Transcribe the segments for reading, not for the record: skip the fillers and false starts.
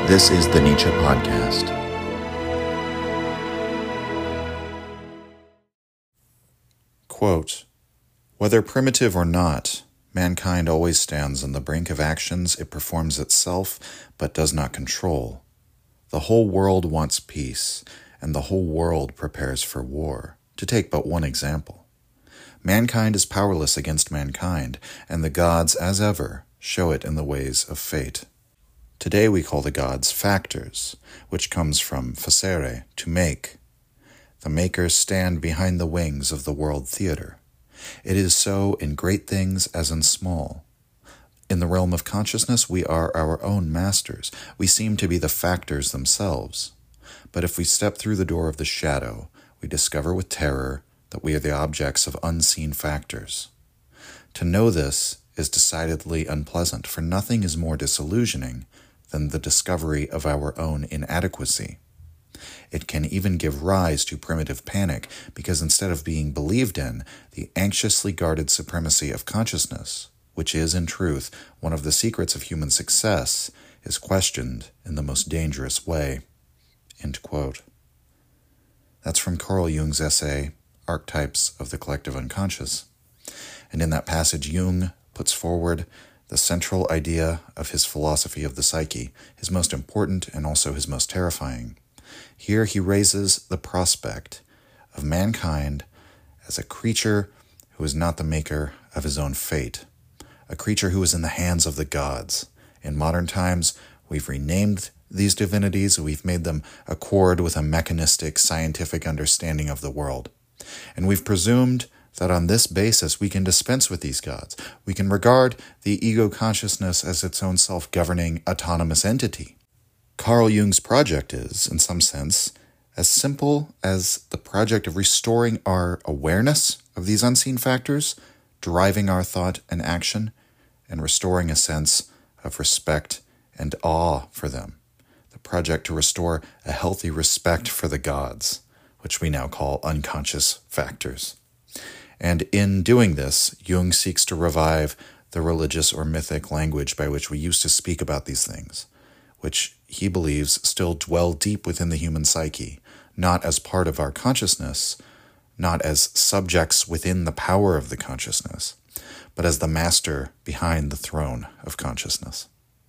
This is the Nietzsche Podcast. Quote, "Whether primitive or not, mankind always stands on the brink of actions it performs itself but does not control. The whole world wants peace, and the whole world prepares for war, to take but one example. Mankind is powerless against mankind, and the gods, as ever, show it in the ways of fate. Today we call the gods factors, which comes from facere, to make. The makers stand behind the wings of the world theater. It is so in great things as in small. In the realm of consciousness, we are our own masters. We seem to be the factors themselves. But if we step through the door of the shadow, we discover with terror that we are the objects of unseen factors. To know this is decidedly unpleasant, for nothing is more disillusioning than the discovery of our own inadequacy. It can even give rise to primitive panic, because instead of being believed in, the anxiously guarded supremacy of consciousness, which is in truth one of the secrets of human success, is questioned in the most dangerous way." End quote. That's from Carl Jung's essay, Archetypes of the Collective Unconscious. And in that passage, Jung puts forward the central idea of his philosophy of the psyche, his most important and also his most terrifying. Here he raises the prospect of mankind as a creature who is not the maker of his own fate, a creature who is in the hands of the gods. In modern times, we've renamed these divinities, we've made them accord with a mechanistic, scientific understanding of the world. And we've presumed that on this basis we can dispense with these gods. We can regard the ego consciousness as its own self-governing, autonomous entity. Carl Jung's project is, in some sense, as simple as the project of restoring our awareness of these unseen factors, driving our thought and action, and restoring a sense of respect and awe for them. The project to restore a healthy respect for the gods, which we now call unconscious factors. And in doing this, Jung seeks to revive the religious or mythic language by which we used to speak about these things, which he believes still dwell deep within the human psyche, not as part of our consciousness, not as subjects within the power of the consciousness, but as the master behind the throne of consciousness.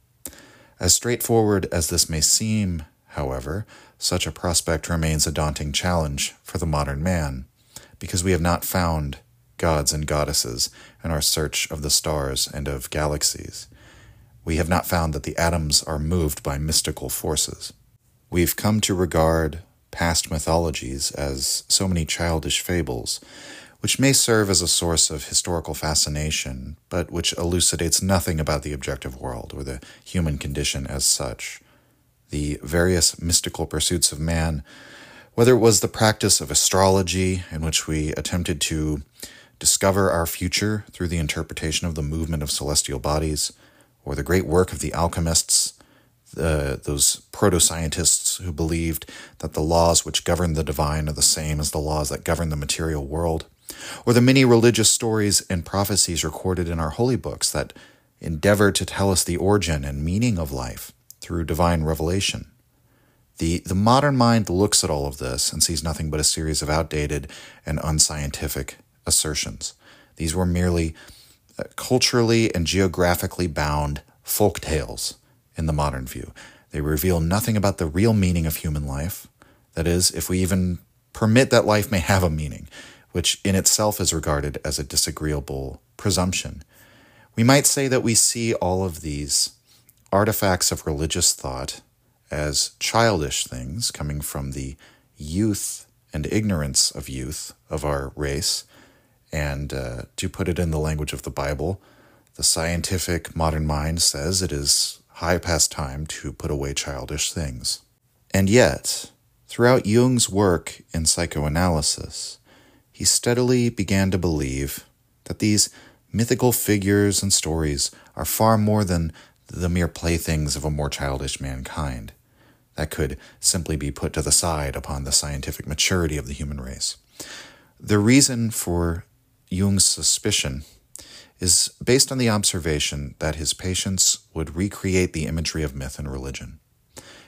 As straightforward as this may seem, however, such a prospect remains a daunting challenge for the modern man, because we have not found gods and goddesses in our search of the stars and of galaxies. We have not found that the atoms are moved by mystical forces. We've come to regard past mythologies as so many childish fables, which may serve as a source of historical fascination, but which elucidates nothing about the objective world or the human condition as such. The various mystical pursuits of man, whether it was the practice of astrology, in which we attempted to discover our future through the interpretation of the movement of celestial bodies, or the great work of the alchemists, those proto-scientists who believed that the laws which govern the divine are the same as the laws that govern the material world, or the many religious stories and prophecies recorded in our holy books that endeavor to tell us the origin and meaning of life through divine revelation. The modern mind looks at all of this and sees nothing but a series of outdated and unscientific assertions. These were merely culturally and geographically bound folk tales in the modern view. They reveal nothing about the real meaning of human life. That is, if we even permit that life may have a meaning, which in itself is regarded as a disagreeable presumption. We might say that we see all of these artifacts of religious thought as childish things coming from the youth and ignorance of youth of our race. And to put it in the language of the Bible, the scientific modern mind says it is high past time to put away childish things. And yet, throughout Jung's work in psychoanalysis, he steadily began to believe that these mythical figures and stories are far more than the mere playthings of a more childish mankind that could simply be put to the side upon the scientific maturity of the human race. The reason for Jung's suspicion is based on the observation that his patients would recreate the imagery of myth and religion.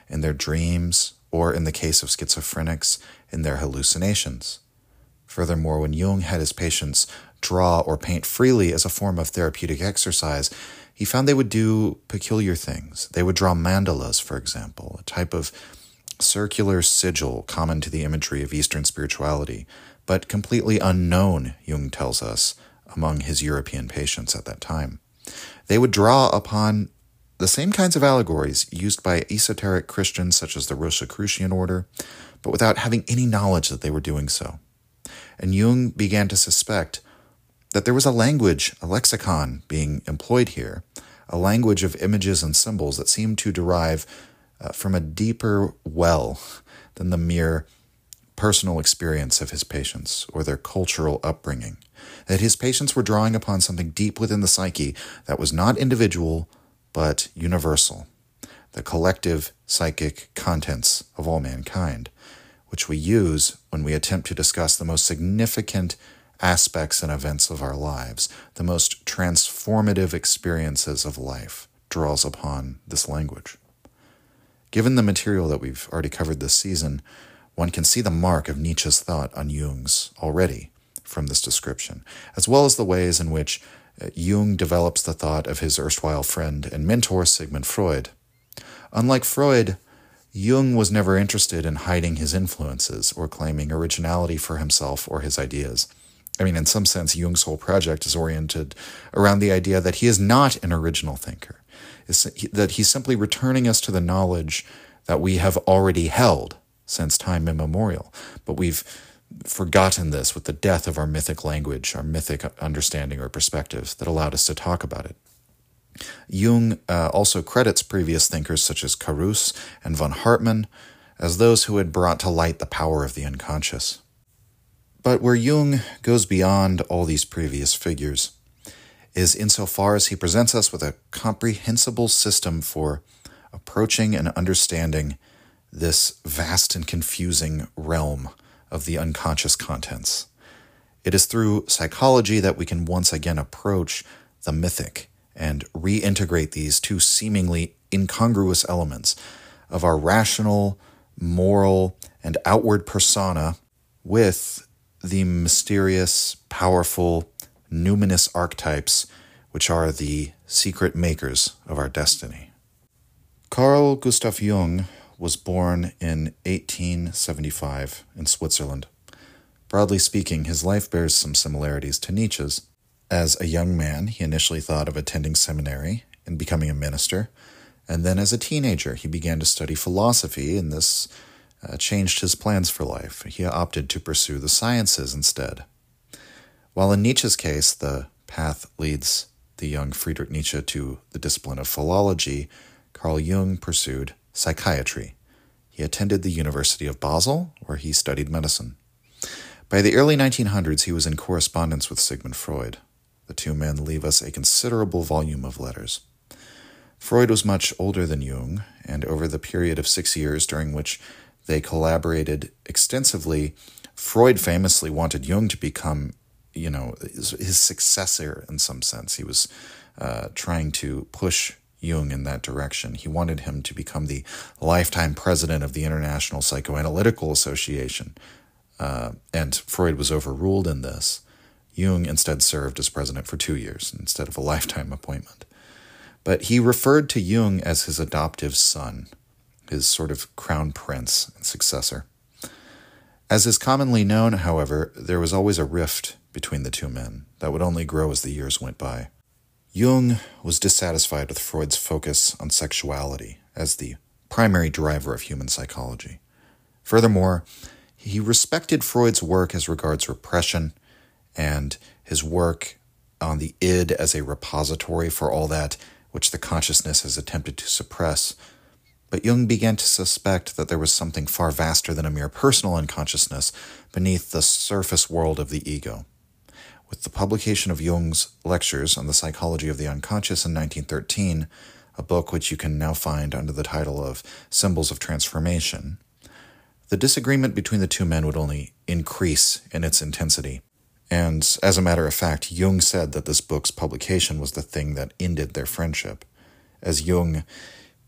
in their dreams, or in the case of schizophrenics, in their hallucinations. Furthermore, when Jung had his patients draw or paint freely as a form of therapeutic exercise, he found they would do peculiar things. They would draw mandalas, for example, a type of circular sigil common to the imagery of Eastern spirituality, but completely unknown, Jung tells us, among his European patients at that time. They would draw upon the same kinds of allegories used by esoteric Christians such as the Rosicrucian order, but without having any knowledge that they were doing so. And Jung began to suspect that there was a language, a lexicon being employed here, a language of images and symbols that seemed to derive from a deeper well than the mere personal experience of his patients or their cultural upbringing, that his patients were drawing upon something deep within the psyche that was not individual but universal, the collective psychic contents of all mankind, which we use when we attempt to discuss the most significant aspects and events of our lives. The most transformative experiences of life draws upon this language. Given the material that we've already covered this season, one can see the mark of Nietzsche's thought on Jung's already from this description, as well as the ways in which Jung develops the thought of his erstwhile friend and mentor Sigmund Freud. Unlike Freud, Jung was never interested in hiding his influences or claiming originality for himself or his ideas. I mean, in some sense, Jung's whole project is oriented around the idea that he is not an original thinker, that he's simply returning us to the knowledge that we have already held since time immemorial, but we've forgotten this with the death of our mythic language, our mythic understanding or perspective that allowed us to talk about it. Jung also credits previous thinkers such as Carus and von Hartmann as those who had brought to light the power of the unconscious. But where Jung goes beyond all these previous figures is insofar as he presents us with a comprehensible system for approaching and understanding this vast and confusing realm of the unconscious contents. It is through psychology that we can once again approach the mythic and reintegrate these two seemingly incongruous elements of our rational, moral, and outward persona with the mysterious, powerful, numinous archetypes which are the secret makers of our destiny. Carl Gustav Jung was born in 1875 in Switzerland. Broadly speaking, his life bears some similarities to Nietzsche's. As a young man, he initially thought of attending seminary and becoming a minister, and then as a teenager, he began to study philosophy, and this changed his plans for life. He opted to pursue the sciences instead. While in Nietzsche's case, the path leads the young Friedrich Nietzsche to the discipline of philology, Carl Jung pursued psychiatry. He attended the University of Basel, where he studied medicine. By the early 1900s, he was in correspondence with Sigmund Freud. The two men leave us a considerable volume of letters. Freud was much older than Jung, and over the period of 6 years during which they collaborated extensively, Freud famously wanted Jung to become, his successor in some sense. He was trying to push Jung in that direction. He wanted him to become the lifetime president of the International Psychoanalytical Association, and Freud was overruled in this. Jung instead served as president for 2 years instead of a lifetime appointment. But he referred to Jung as his adoptive son, his sort of crown prince and successor. As is commonly known, however, there was always a rift between the two men that would only grow as the years went by. Jung was dissatisfied with Freud's focus on sexuality as the primary driver of human psychology. Furthermore, he respected Freud's work as regards repression and his work on the id as a repository for all that which the consciousness has attempted to suppress. But Jung began to suspect that there was something far vaster than a mere personal unconsciousness beneath the surface world of the ego. With the publication of Jung's lectures on the psychology of the unconscious in 1913, a book which you can now find under the title of Symbols of Transformation, the disagreement between the two men would only increase in its intensity. And as a matter of fact, Jung said that this book's publication was the thing that ended their friendship, as Jung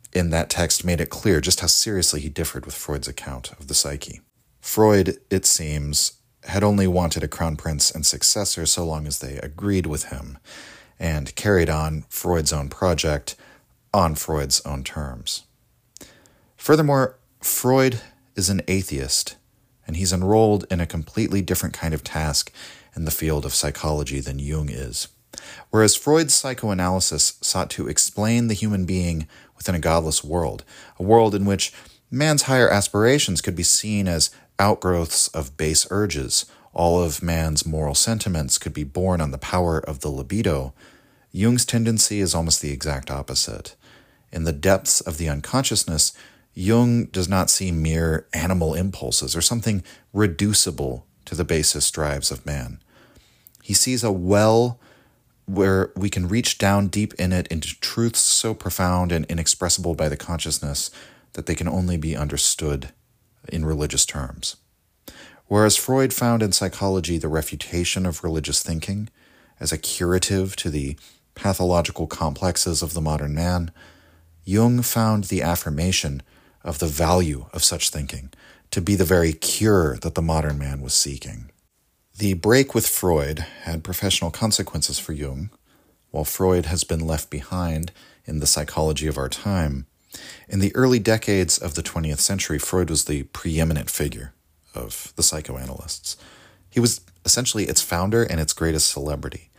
in that text made it clear just how seriously he differed with Freud's account of the psyche. Freud, it seems, had only wanted a crown prince and successor so long as they agreed with him, and carried on Freud's own project on Freud's own terms. Furthermore, Freud is an atheist, and he's enrolled in a completely different kind of task in the field of psychology than Jung is. Whereas Freud's psychoanalysis sought to explain the human being within a godless world, a world in which man's higher aspirations could be seen as outgrowths of base urges, all of man's moral sentiments could be born on the power of the libido, Jung's tendency is almost the exact opposite. In the depths of the unconsciousness, Jung does not see mere animal impulses or something reducible to the basest drives of man. He sees a well where we can reach down deep in it into truths so profound and inexpressible by the consciousness that they can only be understood in religious terms. Whereas Freud found in psychology the refutation of religious thinking as a curative to the pathological complexes of the modern man, Jung found the affirmation of the value of such thinking to be the very cure that the modern man was seeking. The break with Freud had professional consequences for Jung. While Freud has been left behind in the psychology of our time, in the early decades of the 20th century, Freud was the preeminent figure of the psychoanalysts. He was essentially its founder and its greatest celebrity.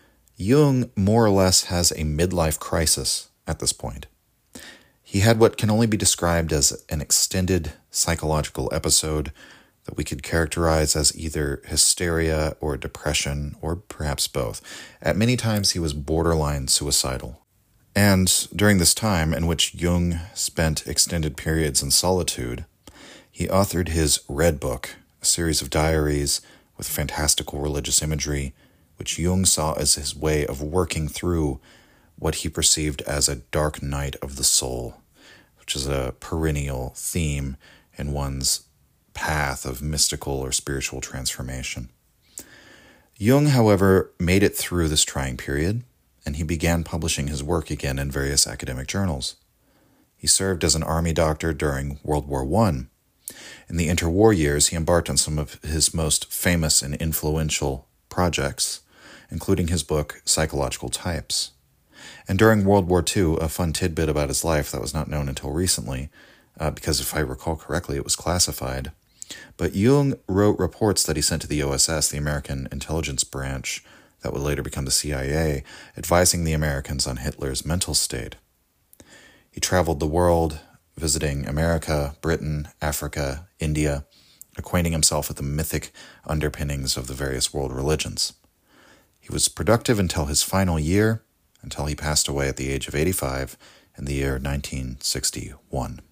Jung more or less has a midlife crisis at this point. He had what can only be described as an extended psychological episode that we could characterize as either hysteria or depression, or perhaps both. At many times he was borderline suicidal. And during this time, in which Jung spent extended periods in solitude, he authored his Red Book, a series of diaries with fantastical religious imagery, which Jung saw as his way of working through what he perceived as a dark night of the soul, which is a perennial theme in one's path of mystical or spiritual transformation. Jung, however, made it through this trying period, and he began publishing his work again in various academic journals. He served as an army doctor during World War I. In the interwar years, he embarked on some of his most famous and influential projects, including his book, Psychological Types. And during World War II, a fun tidbit about his life that was not known until recently, because if I recall correctly, it was classified, but Jung wrote reports that he sent to the OSS, the American intelligence branch, that would later become the CIA, advising the Americans on Hitler's mental state. He traveled the world, visiting America, Britain, Africa, India, acquainting himself with the mythic underpinnings of the various world religions. He was productive until his final year, until he passed away at the age of 85 in the year 1961.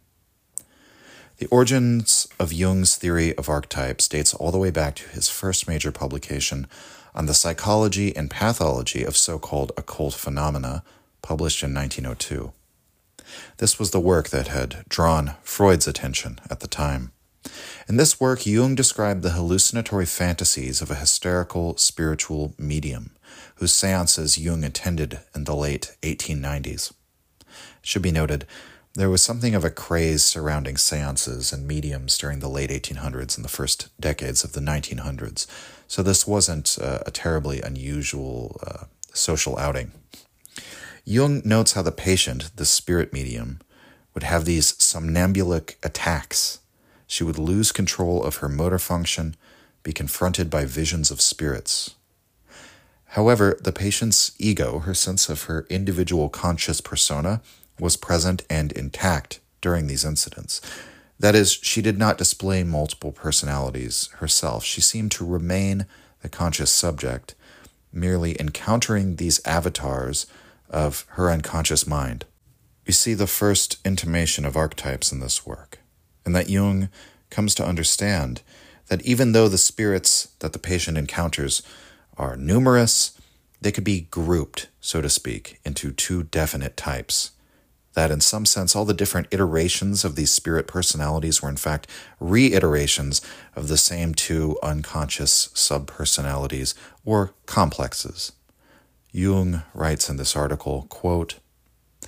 The origins of Jung's theory of archetypes dates all the way back to his first major publication on the psychology and pathology of so-called occult phenomena, published in 1902. This was the work that had drawn Freud's attention at the time. In this work, Jung described the hallucinatory fantasies of a hysterical spiritual medium, whose seances Jung attended in the late 1890s. It should be noted, there was something of a craze surrounding seances and mediums during the late 1800s and the first decades of the 1900s, so this wasn't a terribly unusual social outing. Jung notes how the patient, the spirit medium, would have these somnambulic attacks. She would lose control of her motor function, be confronted by visions of spirits. However, the patient's ego, her sense of her individual conscious persona, was present and intact during these incidents. That is, she did not display multiple personalities herself. She seemed to remain the conscious subject, merely encountering these avatars of her unconscious mind. We see the first intimation of archetypes in this work, and that Jung comes to understand that even though the spirits that the patient encounters are numerous, they could be grouped, so to speak, into two definite types. That in some sense, all the different iterations of these spirit personalities were in fact reiterations of the same two unconscious subpersonalities or complexes. Jung writes in this article, quote,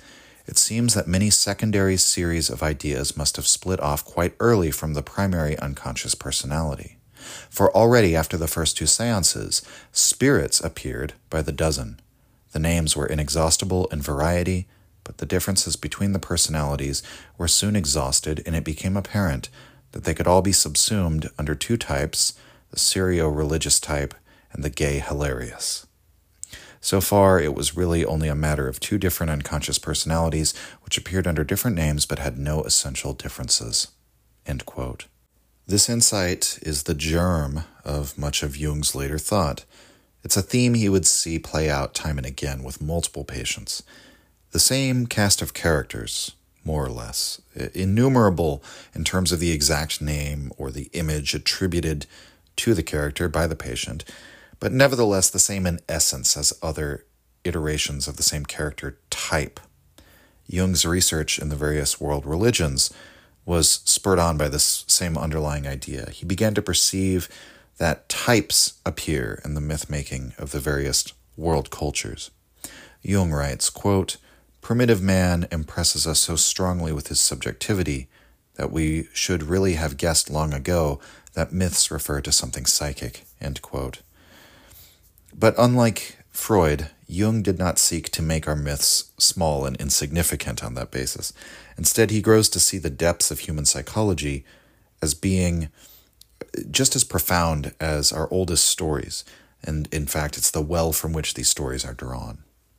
it seems that many secondary series of ideas must have split off quite early from the primary unconscious personality. For already after the first two seances, spirits appeared by the dozen. The names were inexhaustible in variety, but the differences between the personalities were soon exhausted, and it became apparent that they could all be subsumed under two types, the serio-religious type and the gay hilarious. So far, it was really only a matter of two different unconscious personalities which appeared under different names but had no essential differences." End quote. This insight is the germ of much of Jung's later thought. It's a theme he would see play out time and again with multiple patients. The same cast of characters, more or less, innumerable in terms of the exact name or the image attributed to the character by the patient, but nevertheless the same in essence as other iterations of the same character type. Jung's research in the various world religions was spurred on by this same underlying idea. He began to perceive that types appear in the myth-making of the various world cultures. Jung writes, quote, "Primitive man impresses us so strongly with his subjectivity that we should really have guessed long ago that myths refer to something psychic." End quote. But unlike Freud, Jung did not seek to make our myths small and insignificant on that basis. Instead, he grows to see the depths of human psychology as being just as profound as our oldest stories, and in fact, it's the well from which these stories are drawn.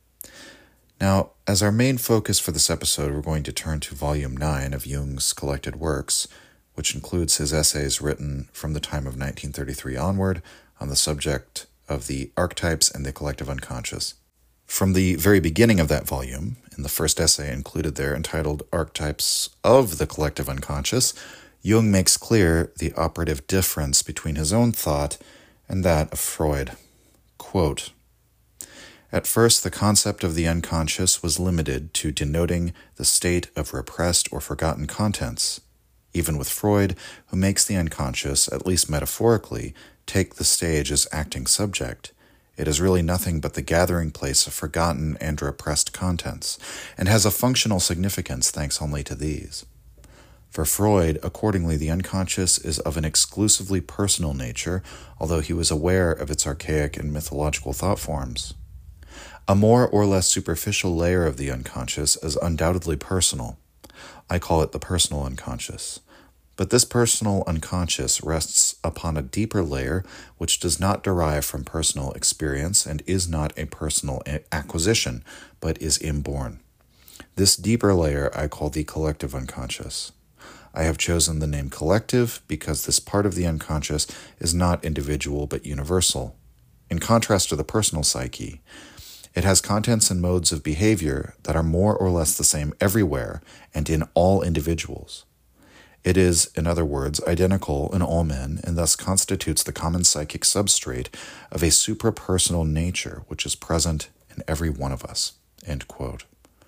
Now, as our main focus for this episode, we're going to turn to Volume 9 of Jung's collected works, which includes his essays written from the time of 1933 onward on the subject of the archetypes and the collective unconscious. From the very beginning of that volume, in the first essay included there entitled Archetypes of the Collective Unconscious, Jung makes clear the operative difference between his own thought and that of Freud. Quote, "At first, the concept of the unconscious was limited to denoting the state of repressed or forgotten contents. Even with Freud, who makes the unconscious, at least metaphorically, take the stage as acting subject, it is really nothing but the gathering place of forgotten and repressed contents, and has a functional significance thanks only to these. For Freud, accordingly, the unconscious is of an exclusively personal nature, although he was aware of its archaic and mythological thought forms. A more or less superficial layer of the unconscious is undoubtedly personal. I call it the personal unconscious. But this personal unconscious rests upon a deeper layer which does not derive from personal experience and is not a personal acquisition, but is inborn. This deeper layer I call the collective unconscious. I have chosen the name collective because this part of the unconscious is not individual but universal. In contrast to the personal psyche, it has contents and modes of behavior that are more or less the same everywhere and in all individuals. It is, in other words, identical in all men, and thus constitutes the common psychic substrate of a suprapersonal nature which is present in every one of us." End quote.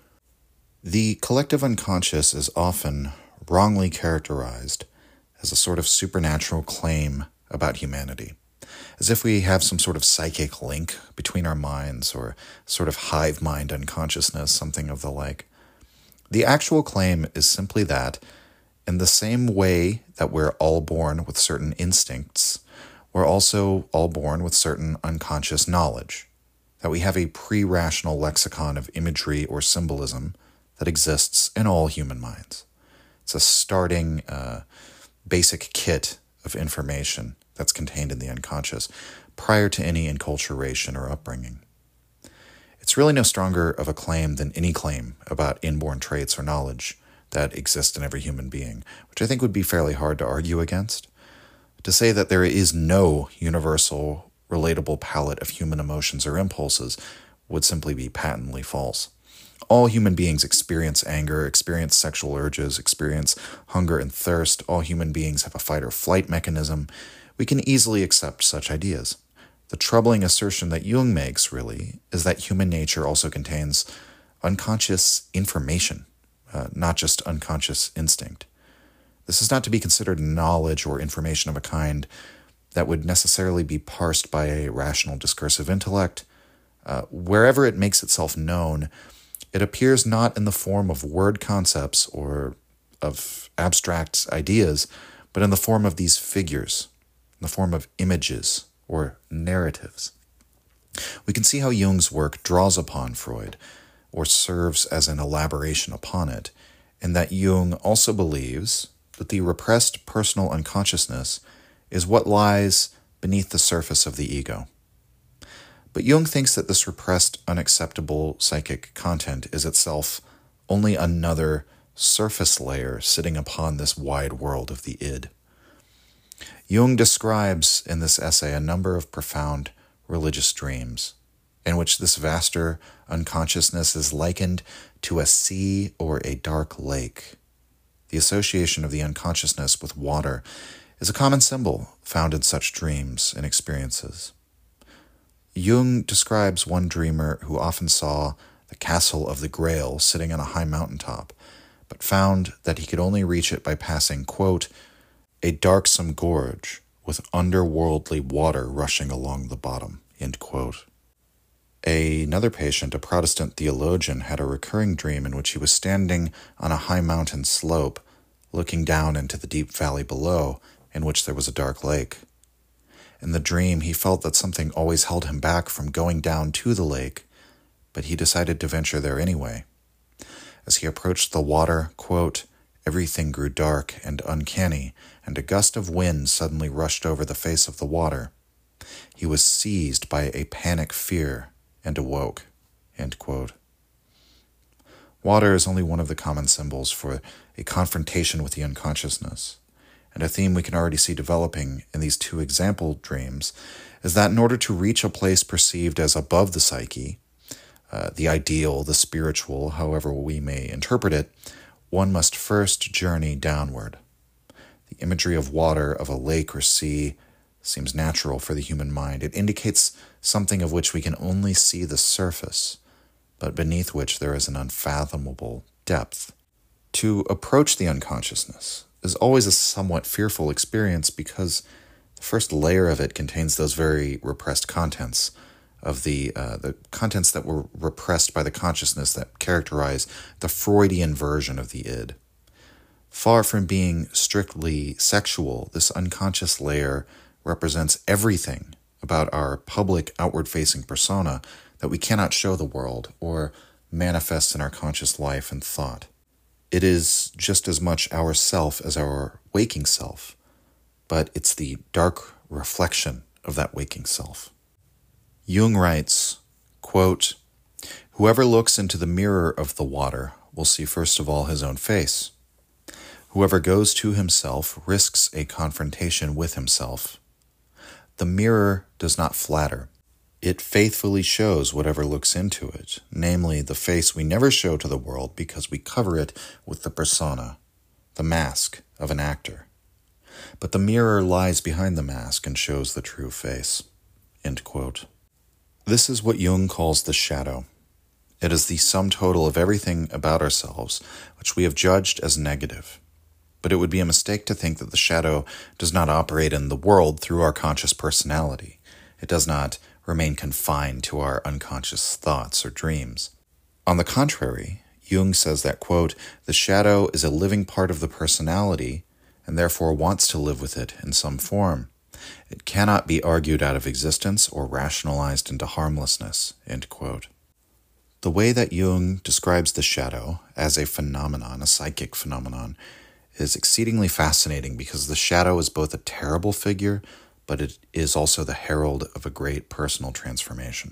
The collective unconscious is often wrongly characterized as a sort of supernatural claim about humanity, as if we have some sort of psychic link between our minds or sort of hive mind unconsciousness, something of the like. The actual claim is simply that in the same way that we're all born with certain instincts, we're also all born with certain unconscious knowledge, that we have a pre-rational lexicon of imagery or symbolism that exists in all human minds. It's a starting basic kit of information that's contained in the unconscious prior to any enculturation or upbringing. It's really no stronger of a claim than any claim about inborn traits or knowledge that exist in every human being, which I think would be fairly hard to argue against. To say that there is no universal, relatable palette of human emotions or impulses would simply be patently false. All human beings experience anger, experience sexual urges, experience hunger and thirst. All human beings have a fight or flight mechanism. We can easily accept such ideas. The troubling assertion that Jung makes, really, is that human nature also contains unconscious information, not just unconscious instinct. This is not to be considered knowledge or information of a kind that would necessarily be parsed by a rational discursive intellect. Wherever it makes itself known, It appears not in the form of word concepts or of abstract ideas, but in the form of these figures, in the form of images or narratives. We can see how Jung's work draws upon Freud, or serves as an elaboration upon it, and that Jung also believes that the repressed personal unconsciousness is what lies beneath the surface of the ego. But Jung thinks that this repressed, unacceptable psychic content is itself only another surface layer sitting upon this wide world of the id. Jung describes in this essay a number of profound religious dreams, in which this vaster unconsciousness is likened to a sea or a dark lake. The association of the unconsciousness with water is a common symbol found in such dreams and experiences. Jung describes one dreamer who often saw the castle of the Grail sitting on a high mountaintop, but found that he could only reach it by passing, quote, a darksome gorge with underworldly water rushing along the bottom, end quote. Another patient, a Protestant theologian, had a recurring dream in which he was standing on a high mountain slope, looking down into the deep valley below, in which there was a dark lake. In the dream, he felt that something always held him back from going down to the lake, but he decided to venture there anyway. As he approached the water, quote, everything grew dark and uncanny, and a gust of wind suddenly rushed over the face of the water. He was seized by a panic fear and awoke, end quote. Water is only one of the common symbols for a confrontation with the unconsciousness, and a theme we can already see developing in these two example dreams is that in order to reach a place perceived as above the psyche, the ideal, the spiritual, however we may interpret it, one must first journey downward. The imagery of water, of a lake or sea, seems natural for the human mind. It indicates something of which we can only see the surface, but beneath which there is an unfathomable depth. To approach the unconsciousness is always a somewhat fearful experience because the first layer of it contains those very repressed contents of the contents that were repressed by the consciousness that characterize the Freudian version of the id. Far from being strictly sexual, this unconscious layer represents everything about our public outward-facing persona that we cannot show the world or manifest in our conscious life and thought. It is just as much our self as our waking self, but it's the dark reflection of that waking self. Jung writes, quote, whoever looks into the mirror of the water will see first of all his own face. Whoever goes to himself risks a confrontation with himself. The mirror does not flatter. It faithfully shows whatever looks into it, namely the face we never show to the world because we cover it with the persona, the mask of an actor. But the mirror lies behind the mask and shows the true face. End quote. This is what Jung calls the shadow. It is the sum total of everything about ourselves which we have judged as negative. But it would be a mistake to think that the shadow does not operate in the world through our conscious personality. It does not remain confined to our unconscious thoughts or dreams. On the contrary, Jung says that, quote, the shadow is a living part of the personality and therefore wants to live with it in some form. It cannot be argued out of existence or rationalized into harmlessness, end quote. The way that Jung describes the shadow as a phenomenon, a psychic phenomenon, is exceedingly fascinating because the shadow is both a terrible figure, but it is also the herald of a great personal transformation.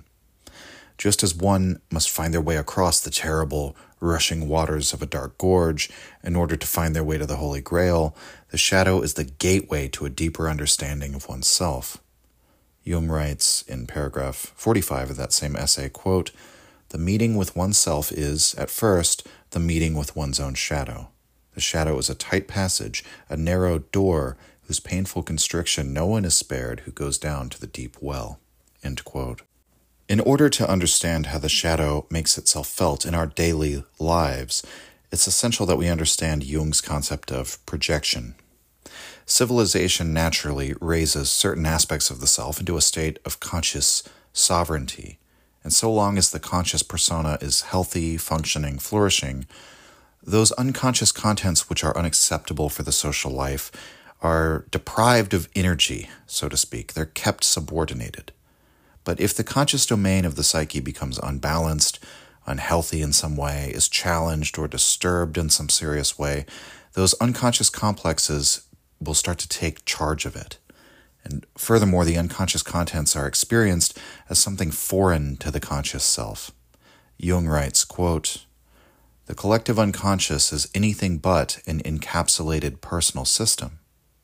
Just as one must find their way across the terrible, rushing waters of a dark gorge in order to find their way to the Holy Grail, the shadow is the gateway to a deeper understanding of oneself. Jung writes in paragraph 45 of that same essay, quote, the meeting with oneself is, at first, the meeting with one's own shadow. The shadow is a tight passage, a narrow door, whose painful constriction no one is spared who goes down to the deep well. End quote. In order to understand how the shadow makes itself felt in our daily lives, it's essential that we understand Jung's concept of projection. Civilization naturally raises certain aspects of the self into a state of conscious sovereignty, And so long as the conscious persona is healthy, functioning, flourishing, those unconscious contents which are unacceptable for the social life are deprived of energy, so to speak. They're kept subordinated. But if the conscious domain of the psyche becomes unbalanced, unhealthy in some way, is challenged or disturbed in some serious way, those unconscious complexes will start to take charge of it. And furthermore, the unconscious contents are experienced as something foreign to the conscious self. Jung writes, quote, "The collective unconscious is anything but an encapsulated personal system.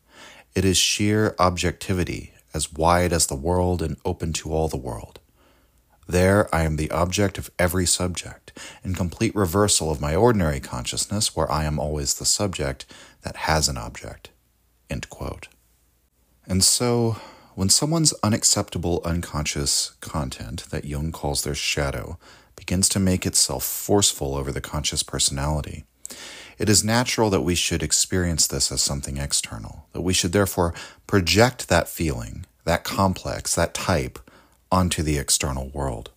It is sheer objectivity, as wide as the world and open to all the world. There I am the object of every subject, in complete reversal of my ordinary consciousness, where I am always the subject that has an object." End quote. And so, when someone's unacceptable unconscious content, that Jung calls their shadow, begins to make itself forceful over the conscious personality, it is natural that we should experience this as something external, that we should therefore project that feeling, that complex, that type, onto the external world.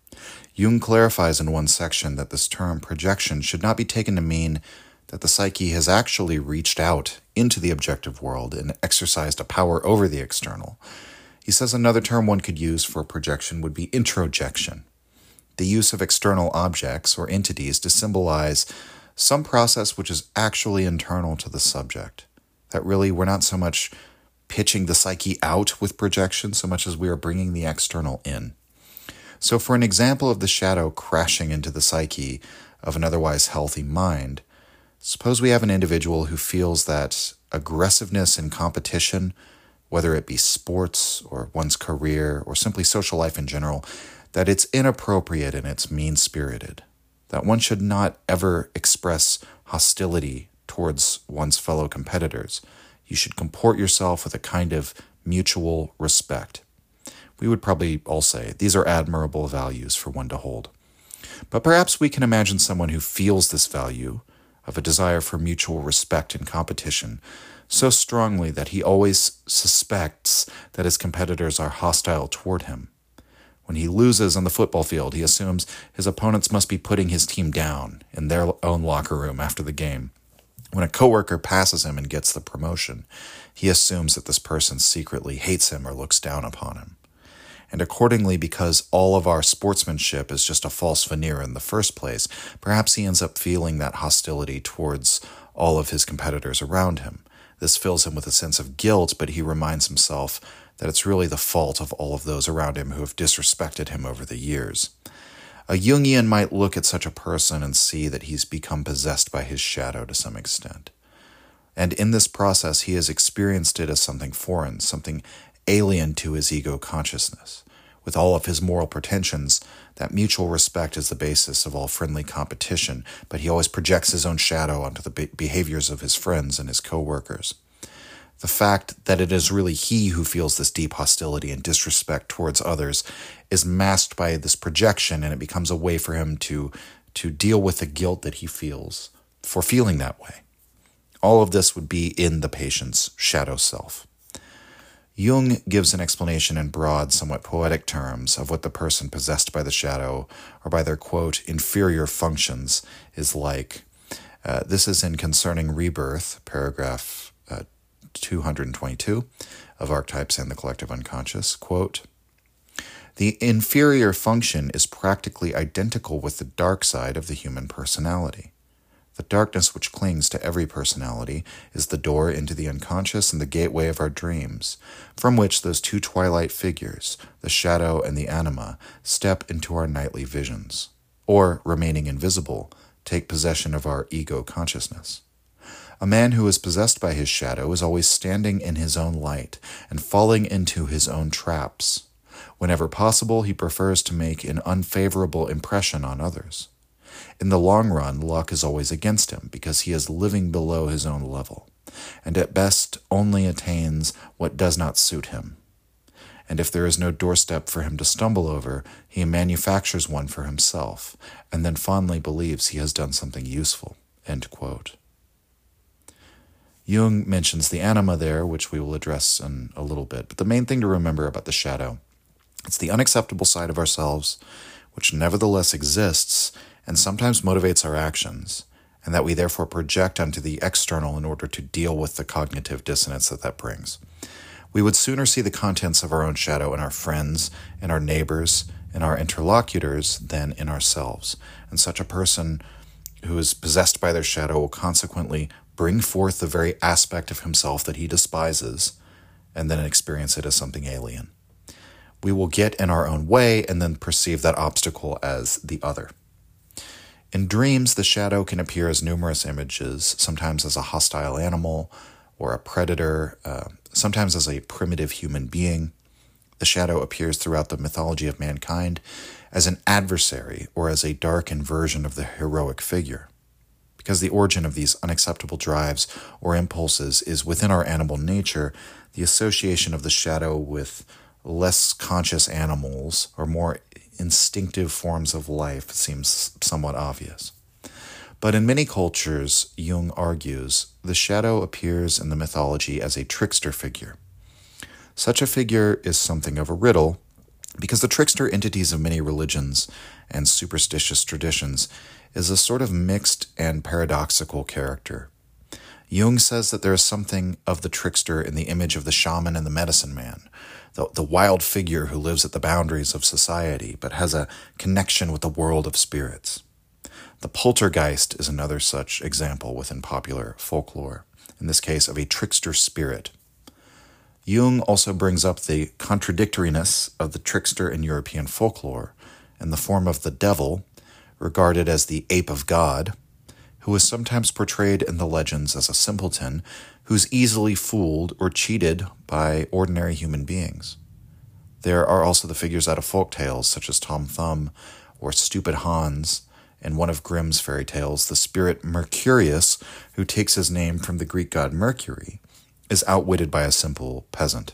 Jung clarifies in one section that this term projection should not be taken to mean that the psyche has actually reached out into the objective world and exercised a power over the external. He says another term one could use for projection would be introjection, the use of external objects or entities to symbolize some process which is actually internal to the subject. That really we're not so much pitching the psyche out with projection so much as we are bringing the external in. So for an example of the shadow crashing into the psyche of an otherwise healthy mind, suppose we have an individual who feels that aggressiveness in competition, whether it be sports or one's career or simply social life in general, that it's inappropriate and it's mean-spirited, that one should not ever express hostility towards one's fellow competitors. You should comport yourself with a kind of mutual respect. We would probably all say these are admirable values for one to hold. But perhaps we can imagine someone who feels this value of a desire for mutual respect and competition so strongly that he always suspects that his competitors are hostile toward him. When he loses on the football field, he assumes his opponents must be putting his team down in their own locker room after the game. When a coworker passes him and gets the promotion, he assumes that this person secretly hates him or looks down upon him. And accordingly, because all of our sportsmanship is just a false veneer in the first place, perhaps he ends up feeling that hostility towards all of his competitors around him. This fills him with a sense of guilt, but he reminds himself that it's really the fault of all of those around him who have disrespected him over the years. A Jungian might look at such a person and see that he's become possessed by his shadow to some extent. And in this process, he has experienced it as something foreign, something alien to his ego consciousness. With all of his moral pretensions, that mutual respect is the basis of all friendly competition, but he always projects his own shadow onto the behaviors of his friends and his co-workers. The fact that it is really he who feels this deep hostility and disrespect towards others is masked by this projection, and it becomes a way for him to deal with the guilt that he feels for feeling that way. All of this would be in the patient's shadow self. Jung gives an explanation in broad, somewhat poetic terms of what the person possessed by the shadow, or by their, quote, inferior functions, is like. This is in Concerning Rebirth, paragraph 222 of Archetypes and the Collective Unconscious, quote, "The inferior function is practically identical with the dark side of the human personality. The darkness which clings to every personality is the door into the unconscious and the gateway of our dreams, from which those two twilight figures, the shadow and the anima, step into our nightly visions, or, remaining invisible, take possession of our ego consciousness. A man who is possessed by his shadow is always standing in his own light and falling into his own traps. Whenever possible, he prefers to make an unfavorable impression on others. In the long run, luck is always against him because he is living below his own level, and at best only attains what does not suit him. And if there is no doorstep for him to stumble over, he manufactures one for himself, and then fondly believes he has done something useful." End quote. Jung mentions the anima there, which we will address in a little bit. But the main thing to remember about the shadow, it's the unacceptable side of ourselves, which nevertheless exists and sometimes motivates our actions, and that we therefore project onto the external in order to deal with the cognitive dissonance that brings. We would sooner see the contents of our own shadow in our friends, in our neighbors, in our interlocutors than in ourselves. And such a person who is possessed by their shadow will consequently bring forth the very aspect of himself that he despises and then experience it as something alien. We will get in our own way and then perceive that obstacle as the other. In dreams, the shadow can appear as numerous images, sometimes as a hostile animal or a predator, sometimes as a primitive human being. The shadow appears throughout the mythology of mankind as an adversary or as a darkened version of the heroic figure. Because the origin of these unacceptable drives or impulses is within our animal nature, the association of the shadow with less conscious animals or more instinctive forms of life seems somewhat obvious. But in many cultures, Jung argues, the shadow appears in the mythology as a trickster figure. Such a figure is something of a riddle, because the trickster entities of many religions and superstitious traditions is a sort of mixed and paradoxical character. Jung says that there is something of the trickster in the image of the shaman and the medicine man, the wild figure who lives at the boundaries of society but has a connection with the world of spirits. The poltergeist is another such example within popular folklore, in this case of a trickster spirit. Jung also brings up the contradictoriness of the trickster in European folklore in the form of the devil, regarded as the ape of God, who is sometimes portrayed in the legends as a simpleton who's easily fooled or cheated by ordinary human beings. There are also the figures out of folk tales such as Tom Thumb or Stupid Hans. In one of Grimm's fairy tales, the spirit Mercurius, who takes his name from the Greek god Mercury, is outwitted by a simple peasant.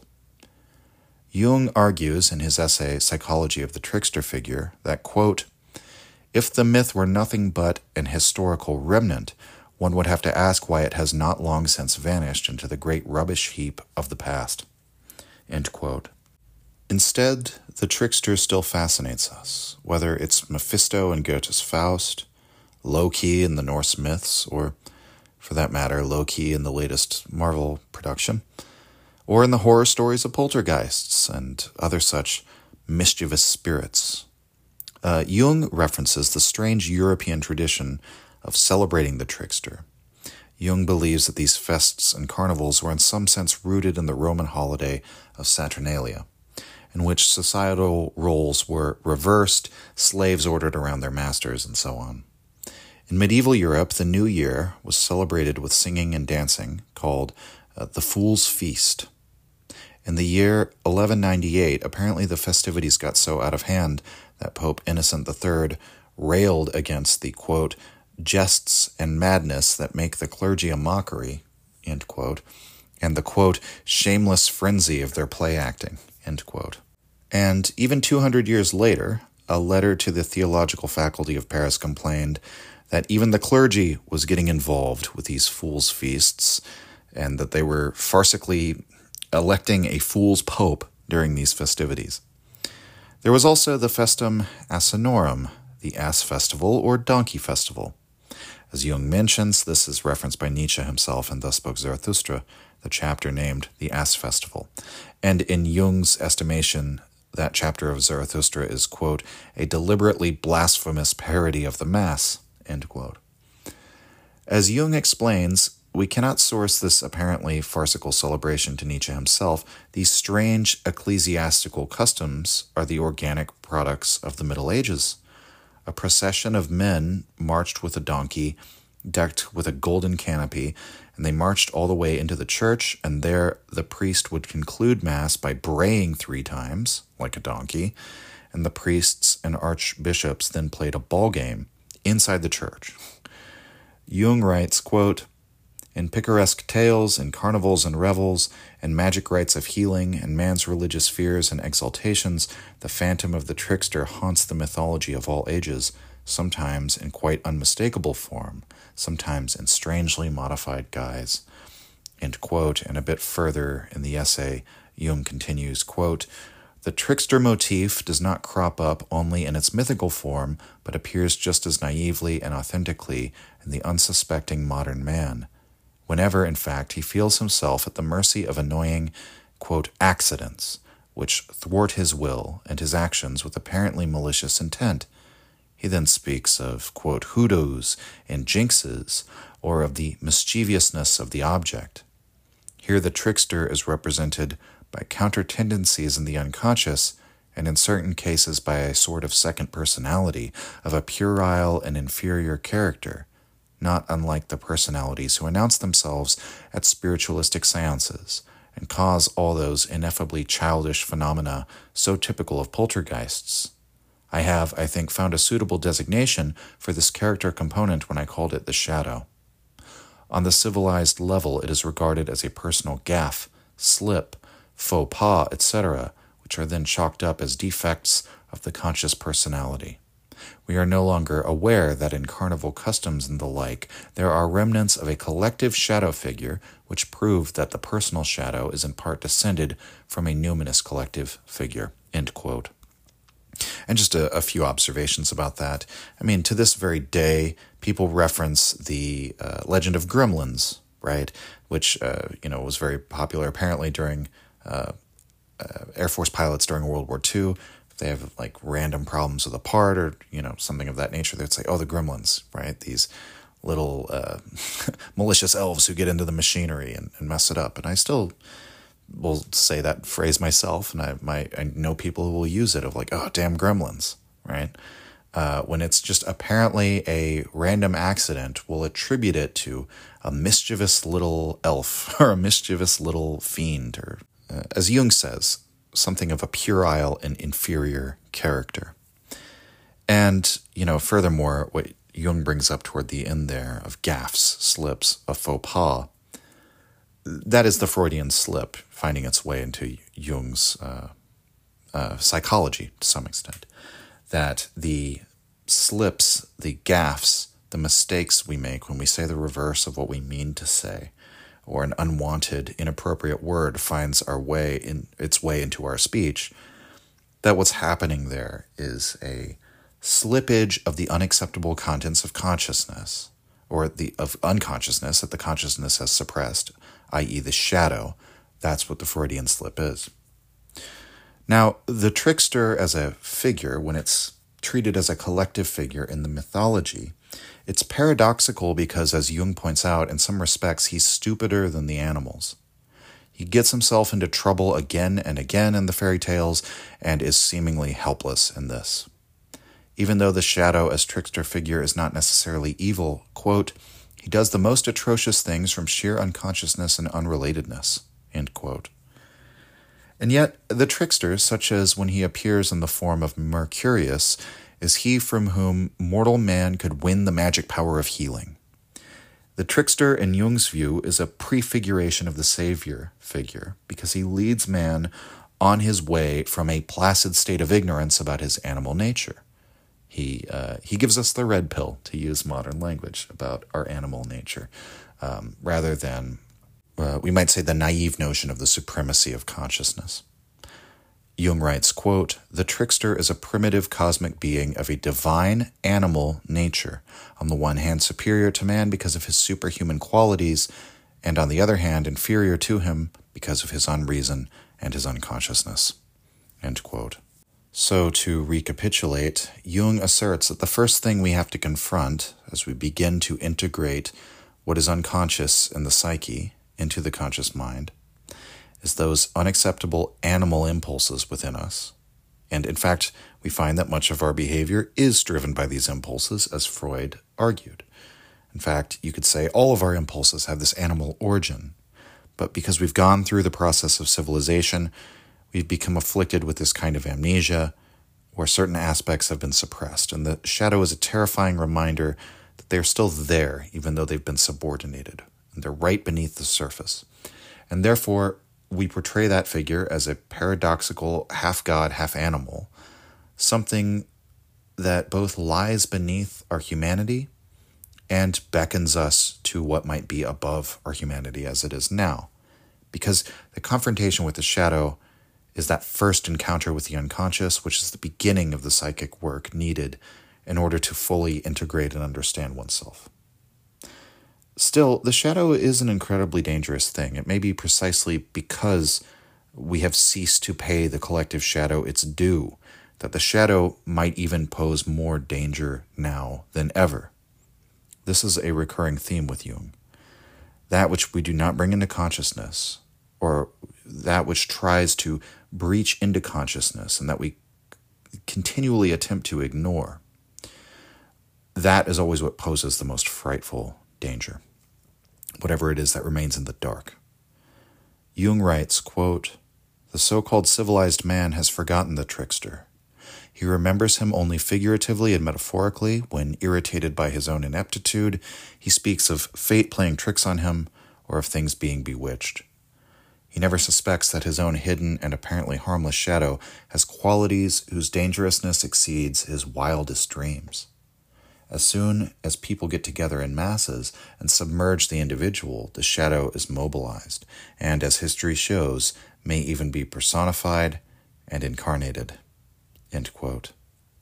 Jung argues in his essay Psychology of the Trickster Figure that, quote, if the myth were nothing but an historical remnant, one would have to ask why it has not long since vanished into the great rubbish heap of the past. End quote. Instead, the trickster still fascinates us, whether it's Mephisto in Goethe's Faust, Loki in the Norse myths, or, for that matter, Loki in the latest Marvel production, or in the horror stories of poltergeists and other such mischievous spirits. Jung references the strange European tradition of celebrating the trickster. Jung believes that these fests and carnivals were in some sense rooted in the Roman holiday of Saturnalia, in which societal roles were reversed, slaves ordered around their masters, and so on. In medieval Europe, the New Year was celebrated with singing and dancing, called the Fool's Feast. In the year 1198, apparently the festivities got so out of hand that Pope Innocent III railed against the, quote, jests and madness that make the clergy a mockery, end quote, and the, quote, shameless frenzy of their play acting, end quote. And even 200 years later, a letter to the theological faculty of Paris complained that even the clergy was getting involved with these fool's feasts and that they were farcically electing a fool's pope during these festivities. There was also the Festum Asinorum, the Ass Festival or Donkey Festival. As Jung mentions, this is referenced by Nietzsche himself in Thus Spoke Zarathustra, the chapter named the Ass Festival. And in Jung's estimation, that chapter of Zarathustra is, quote, a deliberately blasphemous parody of the Mass, end quote. As Jung explains, we cannot source this apparently farcical celebration to Nietzsche himself. These strange ecclesiastical customs are the organic products of the Middle Ages. A procession of men marched with a donkey, decked with a golden canopy, and they marched all the way into the church, and there the priest would conclude Mass by braying 3 times, like a donkey, and the priests and archbishops then played a ball game inside the church. Jung writes, quote, in picaresque tales, in carnivals and revels, and magic rites of healing, and man's religious fears and exaltations, the phantom of the trickster haunts the mythology of all ages, sometimes in quite unmistakable form, sometimes in strangely modified guise. End quote. And a bit further in the essay, Jung continues, quote, The trickster motif does not crop up only in its mythical form, but appears just as naively and authentically in the unsuspecting modern man, whenever, in fact, he feels himself at the mercy of annoying, quote, accidents, which thwart his will and his actions with apparently malicious intent. He then speaks of, quote, hoodoos and jinxes, or of the mischievousness of the object. Here the trickster is represented by counter-tendencies in the unconscious, and in certain cases by a sort of second personality of a puerile and inferior character, not unlike the personalities who announce themselves at spiritualistic seances and cause all those ineffably childish phenomena so typical of poltergeists. I have, I think, found a suitable designation for this character component when I called it the shadow. On the civilized level, it is regarded as a personal gaffe, slip, faux pas, etc., which are then chalked up as defects of the conscious personality. We are no longer aware that in carnival customs and the like, there are remnants of a collective shadow figure which prove that the personal shadow is in part descended from a numinous collective figure. End quote. And just a few observations about that. I mean, to this very day, people reference the legend of gremlins, right? Which, was very popular apparently during Air Force pilots during World War II. If they have like random problems with a part or, something of that nature, they'd say, oh, the gremlins, right? These little malicious elves who get into the machinery and mess it up. And I still will say that phrase myself, and I know people who will use it of like, oh, damn gremlins, right? When it's just apparently a random accident, we'll attribute it to a mischievous little elf or a mischievous little fiend, or as Jung says, something of a puerile and inferior character. And, furthermore, what Jung brings up toward the end there of gaffes, slips, a faux pas, that is the Freudian slip finding its way into Jung's psychology to some extent. That the slips, the gaffes, the mistakes we make when we say the reverse of what we mean to say, or an unwanted, inappropriate word finds its way into our speech, that what's happening there is a slippage of the unacceptable contents of consciousness, or of unconsciousness that the consciousness has suppressed, i.e. the shadow. That's what the Freudian slip is. Now, the trickster as a figure, when it's treated as a collective figure in the mythology, it's paradoxical because, as Jung points out, in some respects, he's stupider than the animals. He gets himself into trouble again and again in the fairy tales and is seemingly helpless in this. Even though the shadow as trickster figure is not necessarily evil, quote, he does the most atrocious things from sheer unconsciousness and unrelatedness, end quote. And yet, the trickster, such as when he appears in the form of Mercurius, is he from whom mortal man could win the magic power of healing. The trickster, in Jung's view, is a prefiguration of the savior figure, because he leads man on his way from a placid state of ignorance about his animal nature. He gives us the red pill, to use modern language, about our animal nature, rather than, we might say, the naive notion of the supremacy of consciousness. Jung writes, quote, the trickster is a primitive cosmic being of a divine animal nature, on the one hand superior to man because of his superhuman qualities, and on the other hand inferior to him because of his unreason and his unconsciousness, end quote. So, to recapitulate, Jung asserts that the first thing we have to confront as we begin to integrate what is unconscious in the psyche into the conscious mind is those unacceptable animal impulses within us. And in fact, we find that much of our behavior is driven by these impulses, as Freud argued. In fact, you could say all of our impulses have this animal origin, but because we've gone through the process of civilization, we've become afflicted with this kind of amnesia where certain aspects have been suppressed, and the shadow is a terrifying reminder that they're still there even though they've been subordinated, and they're right beneath the surface. And therefore, we portray that figure as a paradoxical half-god, half-animal, something that both lies beneath our humanity and beckons us to what might be above our humanity as it is now. Because the confrontation with the shadow is that first encounter with the unconscious, which is the beginning of the psychic work needed in order to fully integrate and understand oneself. Still, the shadow is an incredibly dangerous thing. It may be precisely because we have ceased to pay the collective shadow its due that the shadow might even pose more danger now than ever. This is a recurring theme with Jung. That which we do not bring into consciousness, or that which tries to breach into consciousness and that we continually attempt to ignore, that is always what poses the most frightful danger, whatever it is that remains in the dark. Jung writes, quote, "The so-called civilized man has forgotten the trickster. He remembers him only figuratively and metaphorically. When irritated by his own ineptitude, he speaks of fate playing tricks on him or of things being bewitched. He never suspects that his own hidden and apparently harmless shadow has qualities whose dangerousness exceeds his wildest dreams. As soon as people get together in masses and submerge the individual, the shadow is mobilized, and as history shows, may even be personified and incarnated." End quote.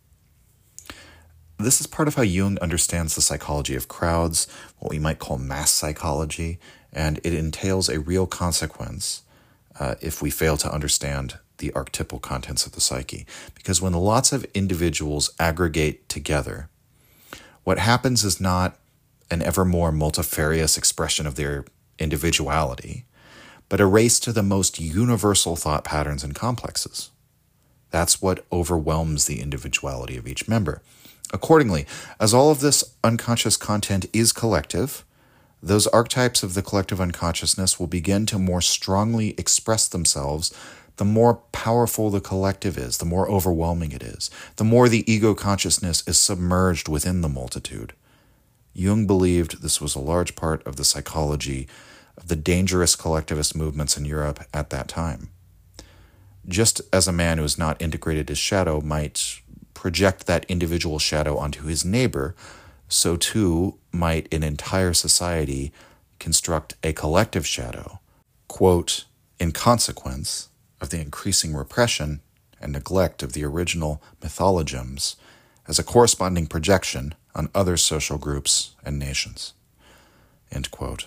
This is part of how Jung understands the psychology of crowds, what we might call mass psychology, and it entails a real consequence if we fail to understand the archetypal contents of the psyche. Because when lots of individuals aggregate together, what happens is not an ever more multifarious expression of their individuality, but a race to the most universal thought patterns and complexes. That's what overwhelms the individuality of each member. Accordingly, as all of this unconscious content is collective, those archetypes of the collective unconsciousness will begin to more strongly express themselves the more powerful the collective is, the more overwhelming it is, the more the ego consciousness is submerged within the multitude. Jung believed this was a large part of the psychology of the dangerous collectivist movements in Europe at that time. Just as a man who has not integrated his shadow might project that individual shadow onto his neighbor, so too might an entire society construct a collective shadow, quote, "in consequence of the increasing repression and neglect of the original mythologems as a corresponding projection on other social groups and nations." End quote.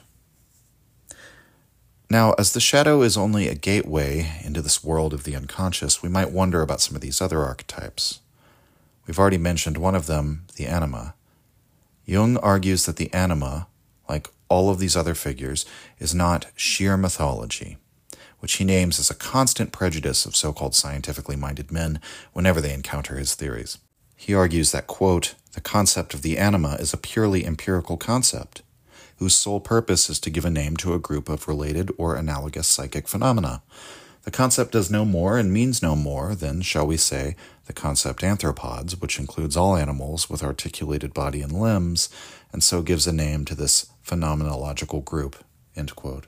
Now, as the shadow is only a gateway into this world of the unconscious, we might wonder about some of these other archetypes. We've already mentioned one of them, the anima. Jung argues that the anima, like all of these other figures, is not sheer mythology, which he names as a constant prejudice of so-called scientifically minded men whenever they encounter his theories. He argues that, quote, "the concept of the anima is a purely empirical concept, whose sole purpose is to give a name to a group of related or analogous psychic phenomena. The concept does no more and means no more than, shall we say, the concept anthropods, which includes all animals with articulated body and limbs, and so gives a name to this phenomenological group." End quote.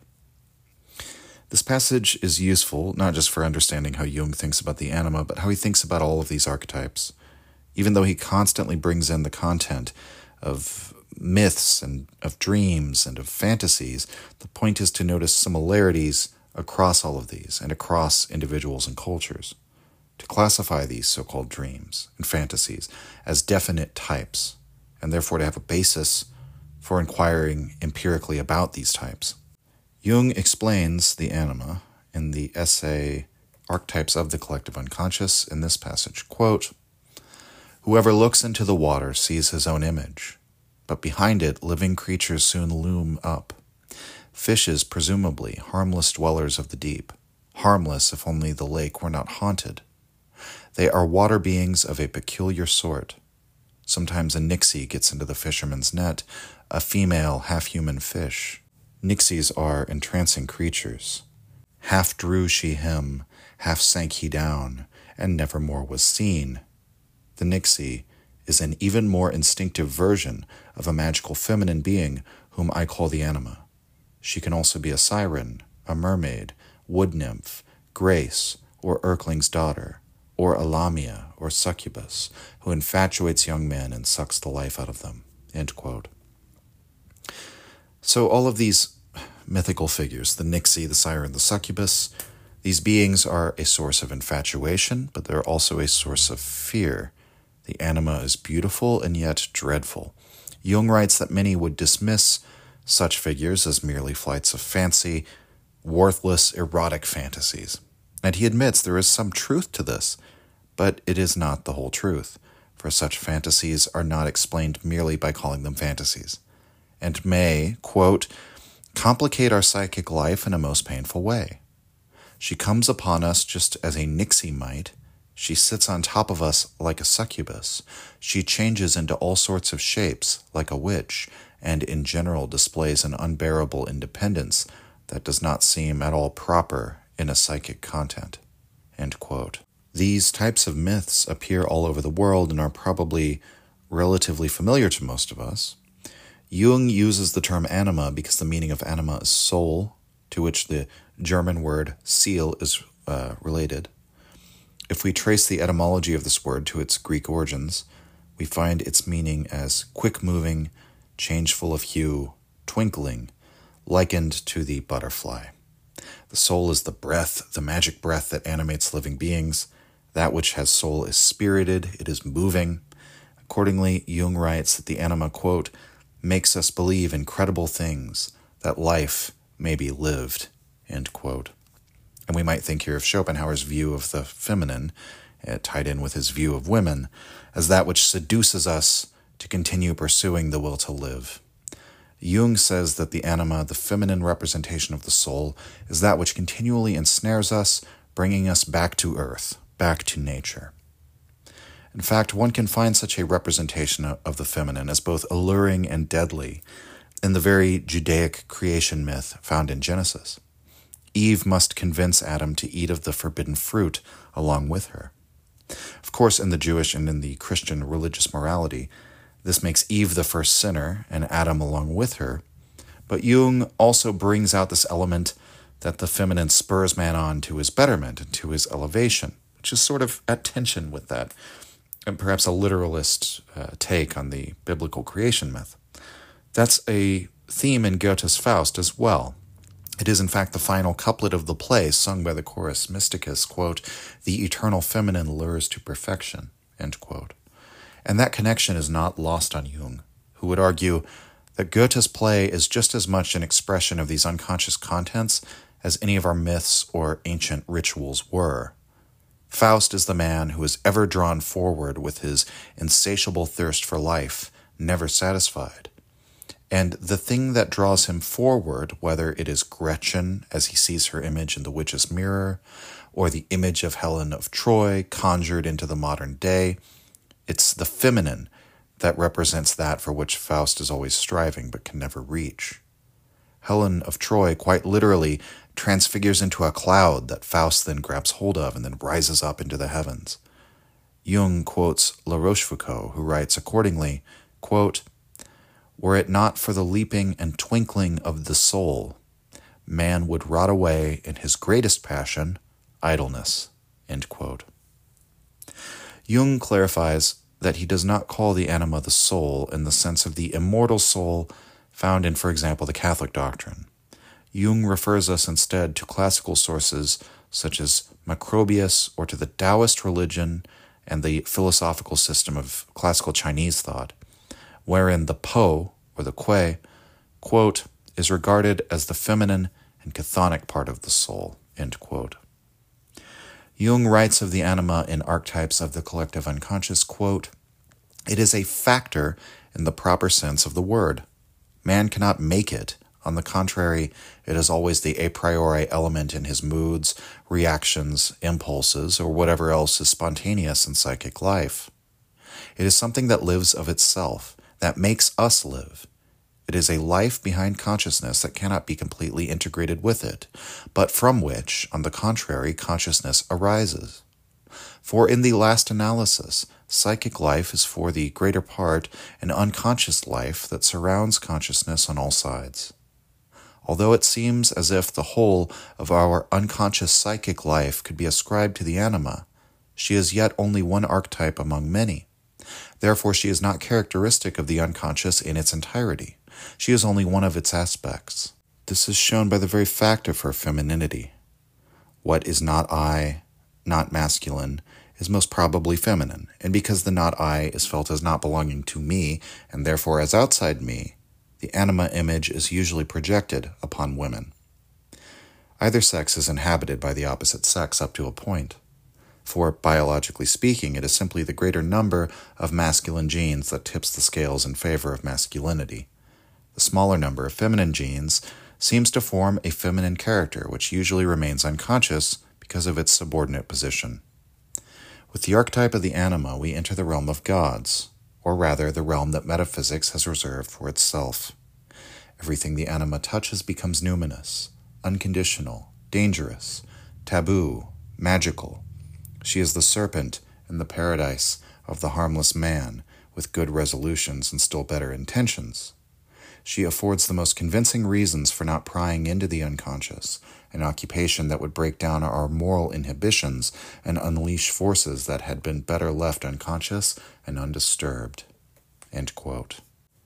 This passage is useful not just for understanding how Jung thinks about the anima, but how he thinks about all of these archetypes. Even though he constantly brings in the content of myths and of dreams and of fantasies, the point is to notice similarities across all of these and across individuals and cultures, to classify these so-called dreams and fantasies as definite types, and therefore to have a basis for inquiring empirically about these types. Jung explains the anima in the essay Archetypes of the Collective Unconscious in this passage, quote, "Whoever looks into the water sees his own image, but behind it living creatures soon loom up. Fishes, presumably, harmless dwellers of the deep, harmless if only the lake were not haunted. They are water beings of a peculiar sort. Sometimes a nixie gets into the fisherman's net, a female half-human fish. Nixies are entrancing creatures. Half drew she him, half sank he down, and never more was seen. The nixie is an even more instinctive version of a magical feminine being whom I call the anima. She can also be a siren, a mermaid, wood nymph, grace, or Erkling's daughter, or a lamia or succubus, who infatuates young men and sucks the life out of them." End quote. So all of these mythical figures, the nixie, the siren, the succubus, These beings are a source of infatuation, but they're also a source of fear. The anima is beautiful and yet dreadful. Jung writes that many would dismiss such figures as merely flights of fancy, worthless, erotic fantasies. And he admits there is some truth to this, but it is not the whole truth, for such fantasies are not explained merely by calling them fantasies, and may, quote, complicate our psychic life in a most painful way. She comes upon us just as a nixie might. She sits on top of us like a succubus. She changes into all sorts of shapes like a witch, and in general displays an unbearable independence that does not seem at all proper in a psychic content. End quote. These types of myths appear all over the world and are probably relatively familiar to most of us. Jung uses the term anima because the meaning of anima is soul, to which the German word Seele is related. If we trace the etymology of this word to its Greek origins, we find its meaning as quick-moving, changeful of hue, twinkling, likened to the butterfly. The soul is the breath, the magic breath that animates living beings. That which has soul is spirited, it is moving. Accordingly, Jung writes that the anima, quote, makes us believe incredible things, that life may be lived, end quote. And we might think here of Schopenhauer's view of the feminine, tied in with his view of women, as that which seduces us to continue pursuing the will to live. Jung says that the anima, the feminine representation of the soul, is that which continually ensnares us, bringing us back to earth, back to nature. In fact, one can find such a representation of the feminine as both alluring and deadly in the very Judaic creation myth found in Genesis. Eve must convince Adam to eat of the forbidden fruit along with her. Of course, in the Jewish and in the Christian religious morality, this makes Eve the first sinner and Adam along with her, but Jung also brings out this element that the feminine spurs man on to his betterment and to his elevation, which is sort of at tension with that, and perhaps a literalist take on the biblical creation myth. That's a theme in Goethe's Faust as well. It is in fact the final couplet of the play sung by the chorus mysticus, quote, the eternal feminine lures to perfection, end quote. And that connection is not lost on Jung, who would argue that Goethe's play is just as much an expression of these unconscious contents as any of our myths or ancient rituals were. Faust is the man who is ever drawn forward with his insatiable thirst for life, never satisfied. And the thing that draws him forward, whether it is Gretchen as he sees her image in the witch's mirror, or the image of Helen of Troy conjured into the modern day, it's the feminine that represents that for which Faust is always striving but can never reach. Helen of Troy quite literally transfigures into a cloud that Faust then grabs hold of and then rises up into the heavens. Jung quotes La Rochefoucauld, who writes accordingly, quote, were it not for the leaping and twinkling of the soul, man would rot away in his greatest passion, idleness, end quote. Jung clarifies that he does not call the anima the soul in the sense of the immortal soul found in, for example, the Catholic doctrine. Jung refers us instead to classical sources such as Macrobius or to the Taoist religion and the philosophical system of classical Chinese thought, wherein the Po, or the Kui, quote, is regarded as the feminine and chthonic part of the soul, end quote. Jung writes of the anima in Archetypes of the Collective Unconscious, quote, it is a factor in the proper sense of the word. Man cannot make it. On the contrary, it is always the a priori element in his moods, reactions, impulses, or whatever else is spontaneous in psychic life. It is something that lives of itself, that makes us live. It is a life behind consciousness that cannot be completely integrated with it, but from which, on the contrary, consciousness arises. For in the last analysis, psychic life is for the greater part an unconscious life that surrounds consciousness on all sides. Although it seems as if the whole of our unconscious psychic life could be ascribed to the anima, she is yet only one archetype among many. Therefore, she is not characteristic of the unconscious in its entirety. She is only one of its aspects. This is shown by the very fact of her femininity. What is not I, not masculine, is most probably feminine, and because the not I is felt as not belonging to me, and therefore as outside me, the anima image is usually projected upon women. Either sex is inhabited by the opposite sex up to a point. For, biologically speaking, it is simply the greater number of masculine genes that tips the scales in favor of masculinity. The smaller number of feminine genes seems to form a feminine character, which usually remains unconscious because of its subordinate position. With the archetype of the anima, we enter the realm of gods, or rather the realm that metaphysics has reserved for itself. Everything the anima touches becomes numinous, unconditional, dangerous, taboo, magical. She is the serpent in the paradise of the harmless man, with good resolutions and still better intentions. She affords the most convincing reasons for not prying into the unconscious, an occupation that would break down our moral inhibitions and unleash forces that had been better left unconscious and undisturbed." End quote.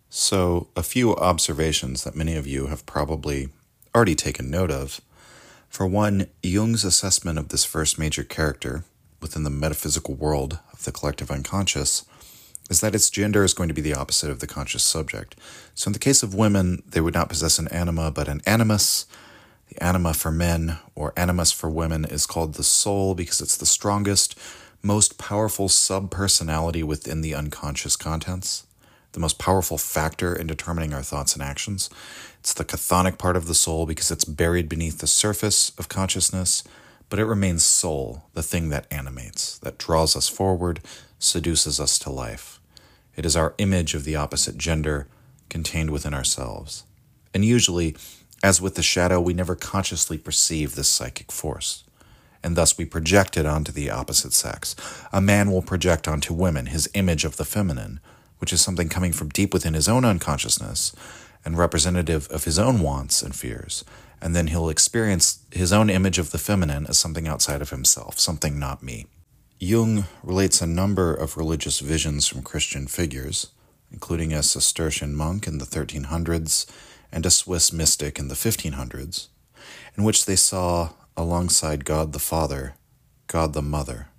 So, a few observations that many of you have probably already taken note of. For one, Jung's assessment of this first major character within the metaphysical world of the collective unconscious is that its gender is going to be the opposite of the conscious subject. So in the case of women, they would not possess an anima, but an animus. The anima for men, or animus for women, is called the soul because it's the strongest, most powerful sub-personality within the unconscious contents, the most powerful factor in determining our thoughts and actions. It's the chthonic part of the soul because it's buried beneath the surface of consciousness, but it remains soul, the thing that animates, that draws us forward, seduces us to life. It is our image of the opposite gender contained within ourselves. And usually, as with the shadow, we never consciously perceive this psychic force, and thus we project it onto the opposite sex. A man will project onto women his image of the feminine, which is something coming from deep within his own unconsciousness and representative of his own wants and fears. And then he'll experience his own image of the feminine as something outside of himself, something not me. Jung relates a number of religious visions from Christian figures, including a Cistercian monk in the 1300s and a Swiss mystic in the 1500s, in which they saw, alongside God the Father, God the Mother,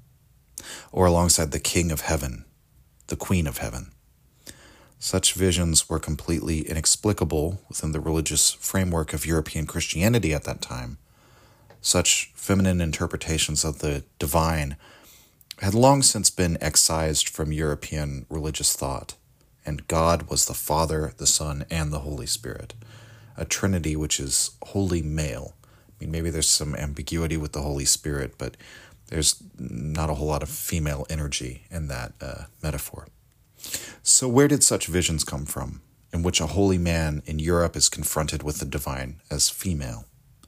or alongside the King of Heaven, the Queen of Heaven. Such visions were completely inexplicable within the religious framework of European Christianity at that time. Such feminine interpretations of the divine had long since been excised from European religious thought, and God was the Father, the Son, and the Holy Spirit, a trinity which is wholly male. I mean, maybe there's some ambiguity with the Holy Spirit, but there's not a whole lot of female energy in that metaphor. So where did such visions come from, in which a holy man in Europe is confronted with the divine as female?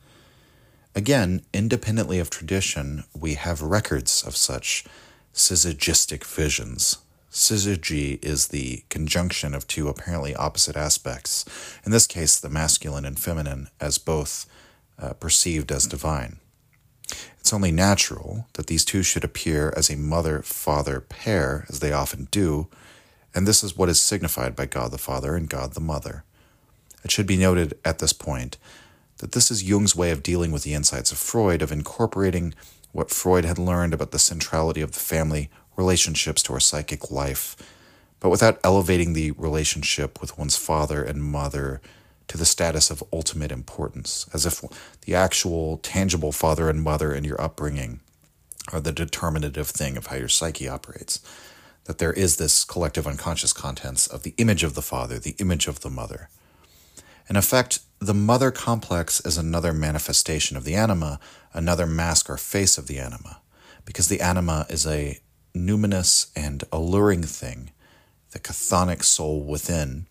Again, independently of tradition, we have records of such syzygistic visions. Syzygy is the conjunction of two apparently opposite aspects, in this case the masculine and feminine, as both perceived as divine. It's only natural that these two should appear as a mother-father pair, as they often do, and this is what is signified by God the Father and God the Mother. It should be noted at this point that this is Jung's way of dealing with the insights of Freud, of incorporating what Freud had learned about the centrality of the family relationships to our psychic life, but without elevating the relationship with one's father and mother to the status of ultimate importance, as if the actual tangible father and mother in your upbringing are the determinative thing of how your psyche operates. That there is this collective unconscious contents of the image of the father, the image of the mother. In effect, the mother complex is another manifestation of the anima, another mask or face of the anima, because the anima is a numinous and alluring thing, the chthonic soul within.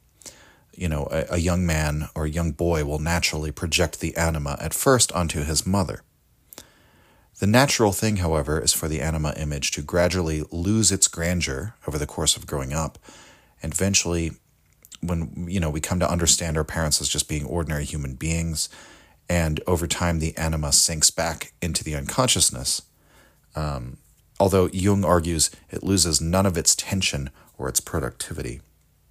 A young man or a young boy will naturally project the anima at first onto his mother. The natural thing, however, is for the anima image to gradually lose its grandeur over the course of growing up, and eventually, when we come to understand our parents as just being ordinary human beings, and over time the anima sinks back into the unconsciousness, although Jung argues it loses none of its tension or its productivity.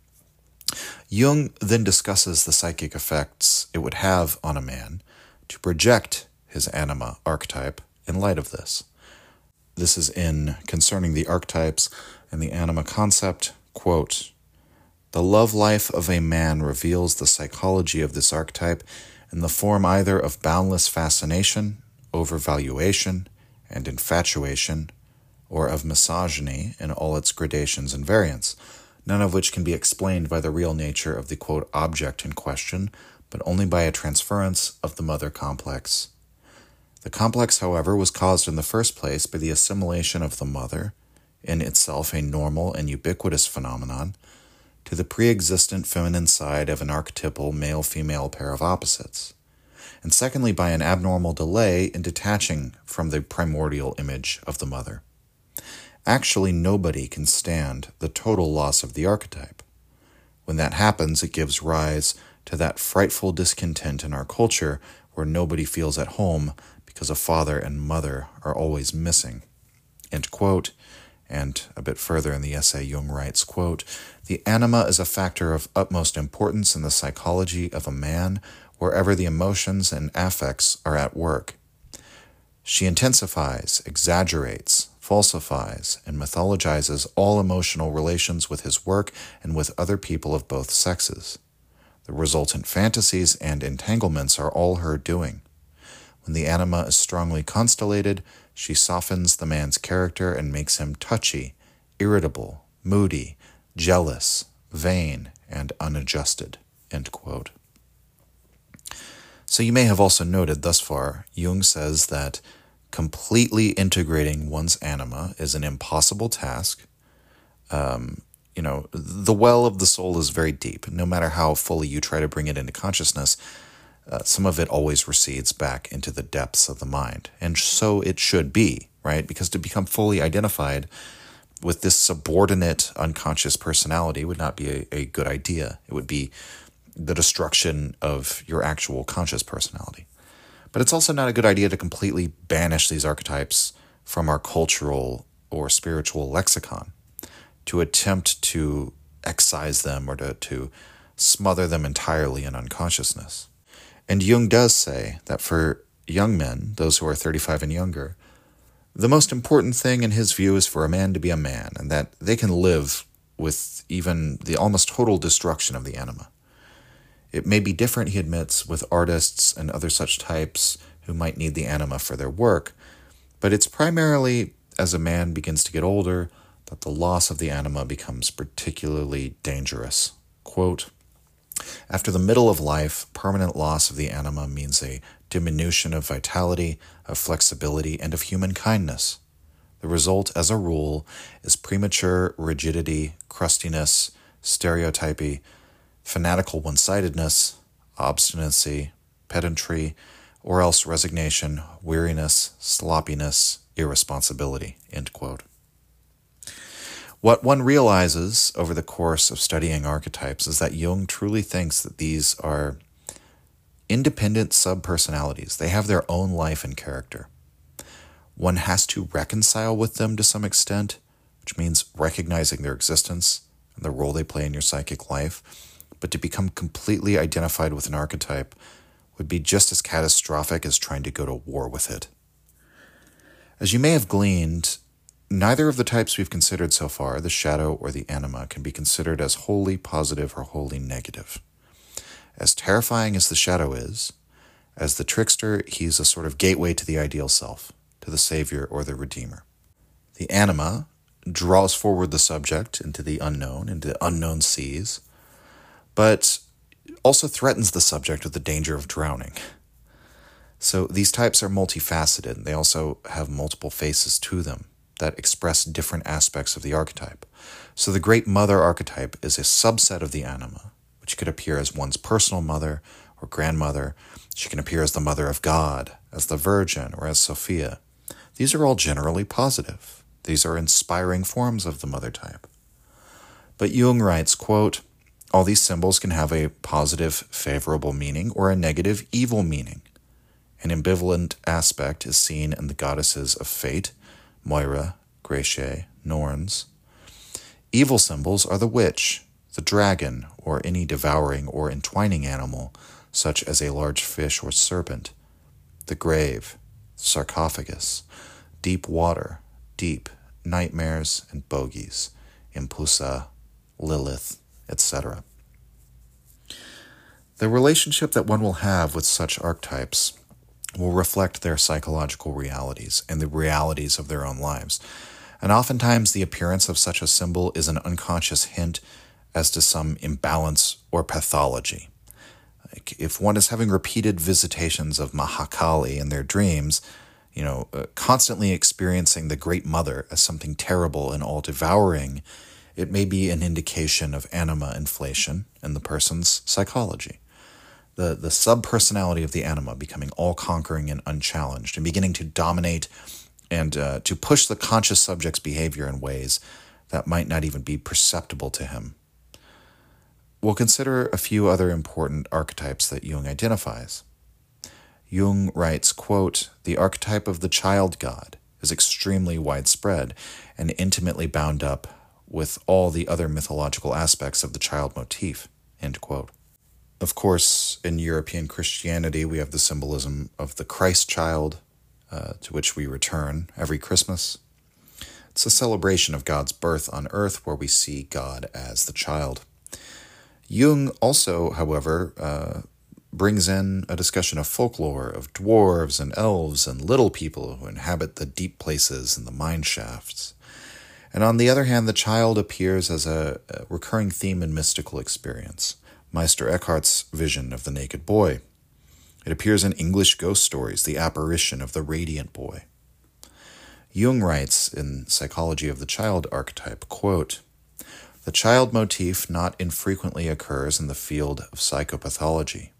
Jung then discusses the psychic effects it would have on a man to project his anima archetype in light of this. This is in Concerning the Archetypes and the Anima Concept, quote, "The love life of a man reveals the psychology of this archetype in the form either of boundless fascination, overvaluation, and infatuation, or of misogyny in all its gradations and variants, none of which can be explained by the real nature of the, quote, object in question, but only by a transference of the mother complex. The complex, however, was caused in the first place by the assimilation of the mother, in itself a normal and ubiquitous phenomenon, to the pre-existent feminine side of an archetypal male-female pair of opposites, and secondly by an abnormal delay in detaching from the primordial image of the mother. Actually, nobody can stand the total loss of the archetype. When that happens, it gives rise to that frightful discontent in our culture where nobody feels at home because a father and mother are always missing." End quote. And a bit further in the essay, Jung writes, quote, "The anima is a factor of utmost importance in the psychology of a man wherever the emotions and affects are at work. She intensifies, exaggerates, falsifies, and mythologizes all emotional relations with his work and with other people of both sexes. The resultant fantasies and entanglements are all her doing. When the anima is strongly constellated, she softens the man's character and makes him touchy, irritable, moody, jealous, vain, and unadjusted." End quote. So you may have also noted thus far, Jung says that completely integrating one's anima is an impossible task. The well of the soul is very deep. No matter how fully you try to bring it into consciousness, some of it always recedes back into the depths of the mind. And so it should be, right? Because to become fully identified with this subordinate unconscious personality would not be a good idea. It would be the destruction of your actual conscious personality. But it's also not a good idea to completely banish these archetypes from our cultural or spiritual lexicon, to attempt to excise them or to smother them entirely in unconsciousness. And Jung does say that for young men, those who are 35 and younger, the most important thing in his view is for a man to be a man, and that they can live with even the almost total destruction of the anima. It may be different, he admits, with artists and other such types who might need the anima for their work, but it's primarily as a man begins to get older that the loss of the anima becomes particularly dangerous. Quote, "After the middle of life, permanent loss of the anima means a diminution of vitality, of flexibility, and of human kindness. The result, as a rule, is premature rigidity, crustiness, stereotypy, fanatical one-sidedness, obstinacy, pedantry, or else resignation, weariness, sloppiness, irresponsibility." End quote. What one realizes over the course of studying archetypes is that Jung truly thinks that these are independent sub-personalities. They have their own life and character. One has to reconcile with them to some extent, which means recognizing their existence and the role they play in your psychic life. But to become completely identified with an archetype would be just as catastrophic as trying to go to war with it. As you may have gleaned, neither of the types we've considered so far, the shadow or the anima, can be considered as wholly positive or wholly negative. As terrifying as the shadow is, as the trickster, he's a sort of gateway to the ideal self, to the savior or the redeemer. The anima draws forward the subject into the unknown, into unknown seas, but also threatens the subject with the danger of drowning. So these types are multifaceted. They also have multiple faces to them that express different aspects of the archetype. So the Great Mother archetype is a subset of the anima, which could appear as one's personal mother or grandmother. She can appear as the Mother of God, as the Virgin, or as Sophia. These are all generally positive. These are inspiring forms of the mother type. But Jung writes, quote, "All these symbols can have a positive, favorable meaning or a negative, evil meaning. An ambivalent aspect is seen in the goddesses of fate, Moira, Gracie, Norns. Evil symbols are the witch, the dragon, or any devouring or entwining animal, such as a large fish or serpent, the grave, sarcophagus, deep water, deep, nightmares, and bogies, Impusa, Lilith, etc. The relationship that one will have with such archetypes will reflect their psychological realities and the realities of their own lives. And oftentimes the appearance of such a symbol is an unconscious hint as to some imbalance or pathology. Like if one is having repeated visitations of Mahakali in their dreams, constantly experiencing the Great Mother as something terrible and all-devouring, it may be an indication of anima inflation in the person's psychology. The sub-personality of the anima becoming all-conquering and unchallenged and beginning to dominate and to push the conscious subject's behavior in ways that might not even be perceptible to him. We'll consider a few other important archetypes that Jung identifies. Jung writes, quote, "The archetype of the child god is extremely widespread and intimately bound up with all the other mythological aspects of the child motif," end quote. Of course, in European Christianity, we have the symbolism of the Christ child, to which we return every Christmas. It's a celebration of God's birth on earth where we see God as the child. Jung also, however, brings in a discussion of folklore, of dwarves and elves and little people who inhabit the deep places and the mine shafts. And on the other hand, the child appears as a recurring theme in mystical experience. Meister Eckhart's vision of the naked boy. It appears in English ghost stories, the apparition of the radiant boy. Jung writes in Psychology of the Child archetype, quote, "The child motif not infrequently occurs in the field of psychopathology.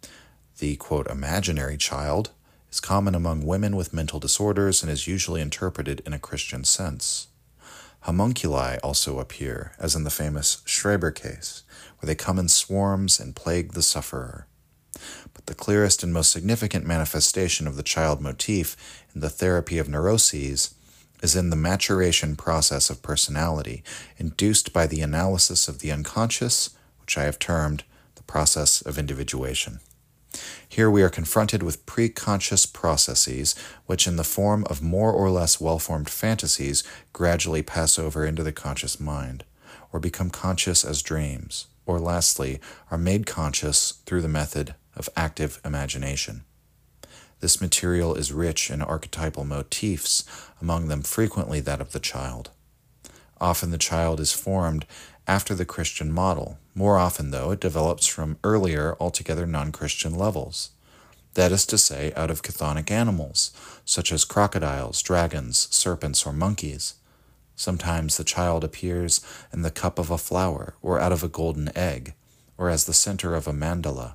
The, quote, imaginary child is common among women with mental disorders and is usually interpreted in a Christian sense. Homunculi also appear, as in the famous Schreber case, where they come in swarms and plague the sufferer. But the clearest and most significant manifestation of the child motif in the therapy of neuroses is in the maturation process of personality, induced by the analysis of the unconscious, which I have termed the process of individuation. Here we are confronted with pre-conscious processes, which in the form of more or less well-formed fantasies gradually pass over into the conscious mind, or become conscious as dreams, or lastly, are made conscious through the method of active imagination. This material is rich in archetypal motifs, among them frequently that of the child. Often the child is formed after the Christian model. More often, though, it develops from earlier, altogether non-Christian levels. That is to say, out of chthonic animals, such as crocodiles, dragons, serpents, or monkeys. Sometimes the child appears in the cup of a flower, or out of a golden egg, or as the center of a mandala.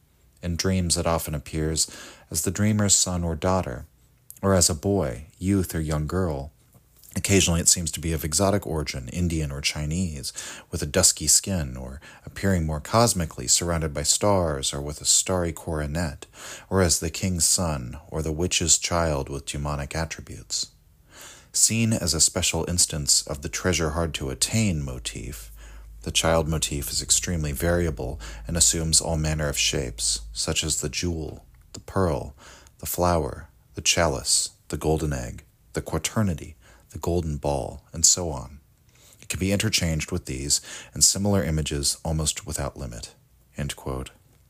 In dreams it often appears as the dreamer's son or daughter, or as a boy, youth, or young girl. Occasionally it seems to be of exotic origin, Indian or Chinese, with a dusky skin, or appearing more cosmically, surrounded by stars, or with a starry coronet, or as the king's son, or the witch's child with demonic attributes. Seen as a special instance of the treasure hard to attain motif, the child motif is extremely variable and assumes all manner of shapes, such as the jewel, the pearl, the flower, the chalice, the golden egg, the quaternity, the golden ball, and so on. It can be interchanged with these and similar images almost without limit." End quote.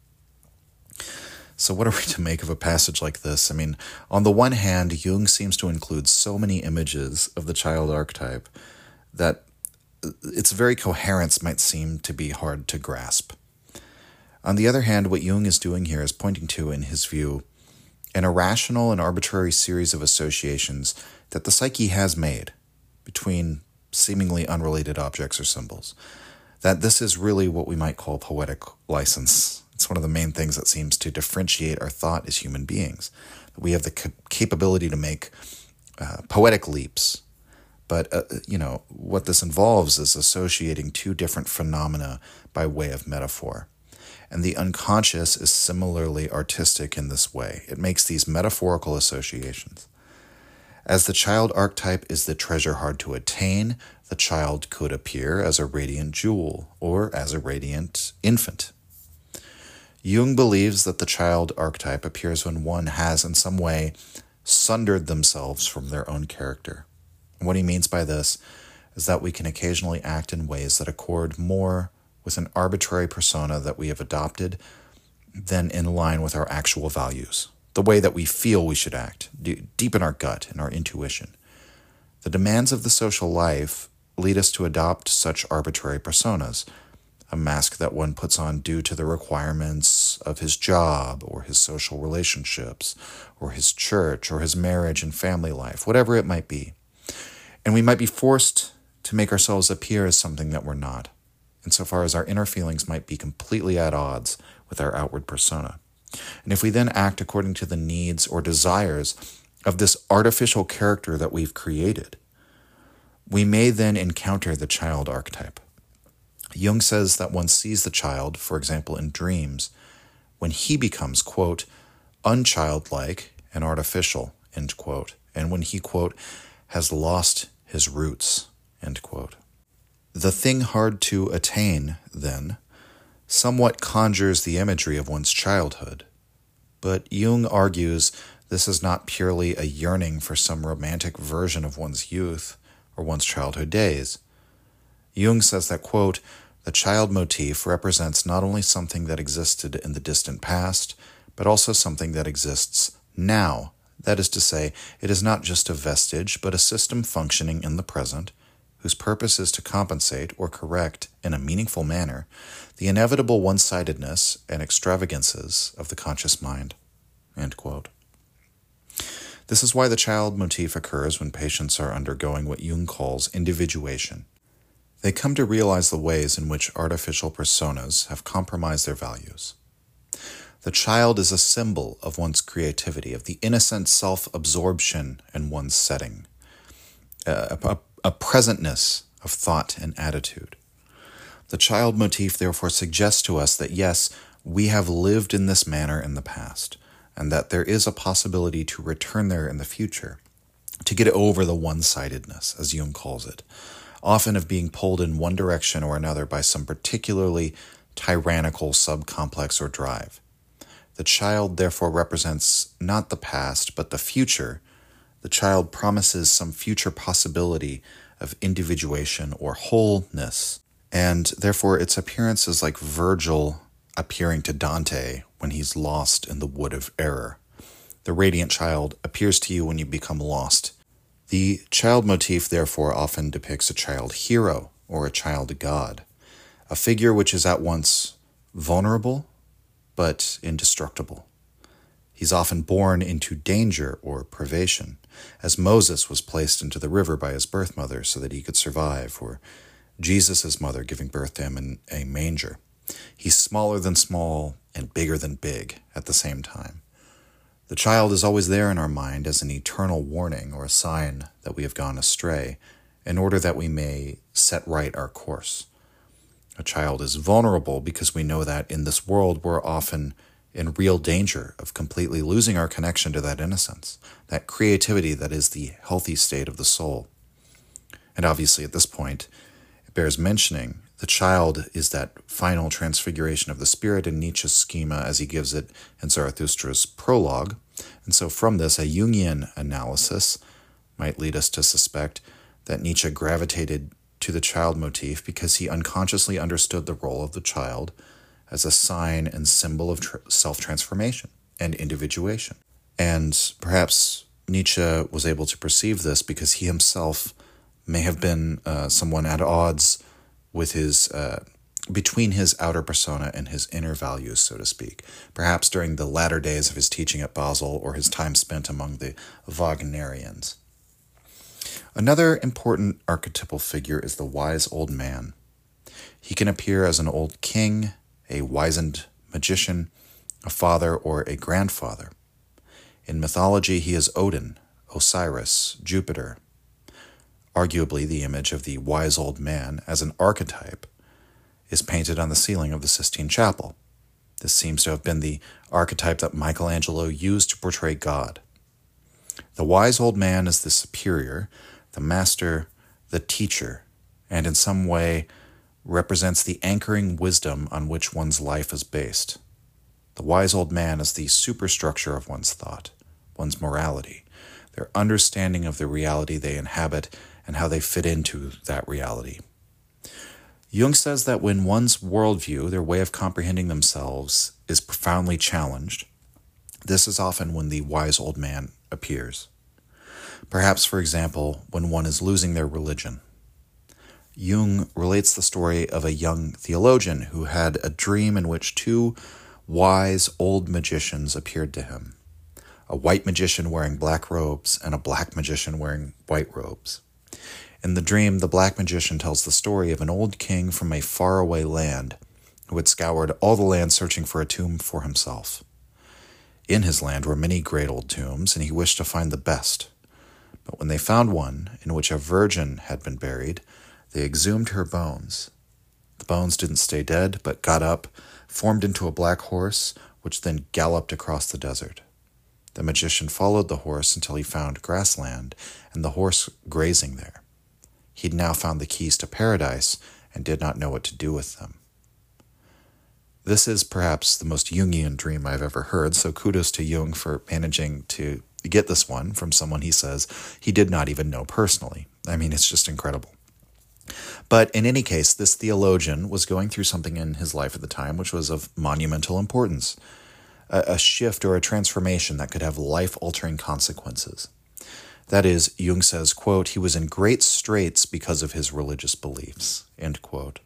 So what are we to make of a passage like this? I mean, on the one hand, Jung seems to include so many images of the child archetype that its very coherence might seem to be hard to grasp. On the other hand, what Jung is doing here is pointing to, in his view, an irrational and arbitrary series of associations that the psyche has made between seemingly unrelated objects or symbols. That this is really what we might call poetic license. It's one of the main things that seems to differentiate our thought as human beings. We have the capability to make poetic leaps. But, what this involves is associating two different phenomena by way of metaphor. And the unconscious is similarly artistic in this way. It makes these metaphorical associations. As the child archetype is the treasure hard to attain, the child could appear as a radiant jewel or as a radiant infant. Jung believes that the child archetype appears when one has in some way sundered themselves from their own character. And what he means by this is that we can occasionally act in ways that accord more with an arbitrary persona that we have adopted than in line with our actual values, the way that we feel we should act, deep in our gut, in our intuition. The demands of the social life lead us to adopt such arbitrary personas, a mask that one puts on due to the requirements of his job or his social relationships or his church or his marriage and family life, whatever it might be. And we might be forced to make ourselves appear as something that we're not, insofar as our inner feelings might be completely at odds with our outward persona. And if we then act according to the needs or desires of this artificial character that we've created, we may then encounter the child archetype. Jung says that one sees the child, for example, in dreams, when he becomes, quote, unchildlike and artificial, end quote, and when he, quote, has lost his roots, end quote. The thing hard to attain, then, somewhat conjures the imagery of one's childhood, but Jung argues this is not purely a yearning for some romantic version of one's youth or one's childhood days. Jung says that, quote, the child motif represents not only something that existed in the distant past, but also something that exists now. That is to say, it is not just a vestige, but a system functioning in the present, whose purpose is to compensate or correct in a meaningful manner the inevitable one-sidedness and extravagances of the conscious mind. End quote. This is why the child motif occurs when patients are undergoing what Jung calls individuation. They come to realize the ways in which artificial personas have compromised their values. The child is a symbol of one's creativity, of the innocent self-absorption in one's setting, a presentness of thought and attitude. The child motif therefore suggests to us that yes, we have lived in this manner in the past, and that there is a possibility to return there in the future, to get over the one-sidedness, as Jung calls it, often of being pulled in one direction or another by some particularly tyrannical subcomplex or drive. The child therefore represents not the past, but the future. The child promises some future possibility of individuation or wholeness, and therefore its appearance is like Virgil appearing to Dante when he's lost in the wood of error. The radiant child appears to you when you become lost. The child motif therefore often depicts a child hero or a child god, a figure which is at once vulnerable but indestructible. He's often born into danger or privation, as Moses was placed into the river by his birth mother so that he could survive, or Jesus' mother giving birth to him in a manger. He's smaller than small and bigger than big at the same time. The child is always there in our mind as an eternal warning or a sign that we have gone astray, in order that we may set right our course. A child is vulnerable because we know that in this world we're often in real danger of completely losing our connection to that innocence, that creativity that is the healthy state of the soul. And obviously at this point, it bears mentioning, the child is that final transfiguration of the spirit in Nietzsche's schema as he gives it in Zarathustra's prologue. And so from this, a Jungian analysis might lead us to suspect that Nietzsche gravitated to the child motif because he unconsciously understood the role of the child as a sign and symbol of self-transformation and individuation. And perhaps Nietzsche was able to perceive this because he himself may have been someone at odds with his between his outer persona and his inner values, so to speak, perhaps during the latter days of his teaching at Basel or his time spent among the Wagnerians. Another important archetypal figure is the wise old man. He can appear as an old king, a wizened magician, a father, or a grandfather. In mythology, he is Odin, Osiris, Jupiter. Arguably, the image of the wise old man as an archetype is painted on the ceiling of the Sistine Chapel. This seems to have been the archetype that Michelangelo used to portray God. The wise old man is the superior, the master, the teacher, and in some way represents the anchoring wisdom on which one's life is based. The wise old man is the superstructure of one's thought, one's morality, their understanding of the reality they inhabit, and how they fit into that reality. Jung says that when one's worldview, their way of comprehending themselves, is profoundly challenged, this is often when the wise old man appears. Perhaps, for example, when one is losing their religion. Jung relates the story of a young theologian who had a dream in which two wise old magicians appeared to him, a white magician wearing black robes and a black magician wearing white robes. In the dream, the black magician tells the story of an old king from a faraway land who had scoured all the land searching for a tomb for himself. In his land were many great old tombs, and he wished to find the best. But when they found one in which a virgin had been buried, they exhumed her bones. The bones didn't stay dead, but got up, formed into a black horse, which then galloped across the desert. The magician followed the horse until he found grassland and the horse grazing there. He'd now found the keys to paradise and did not know what to do with them. This is perhaps the most Jungian dream I've ever heard, so kudos to Jung for managing to get this one from someone he says he did not even know personally. I mean, it's just incredible. But in any case, this theologian was going through something in his life at the time which was of monumental importance, a shift or a transformation that could have life-altering consequences. That is, Jung says, quote, he was in great straits because of his religious beliefs, end quote.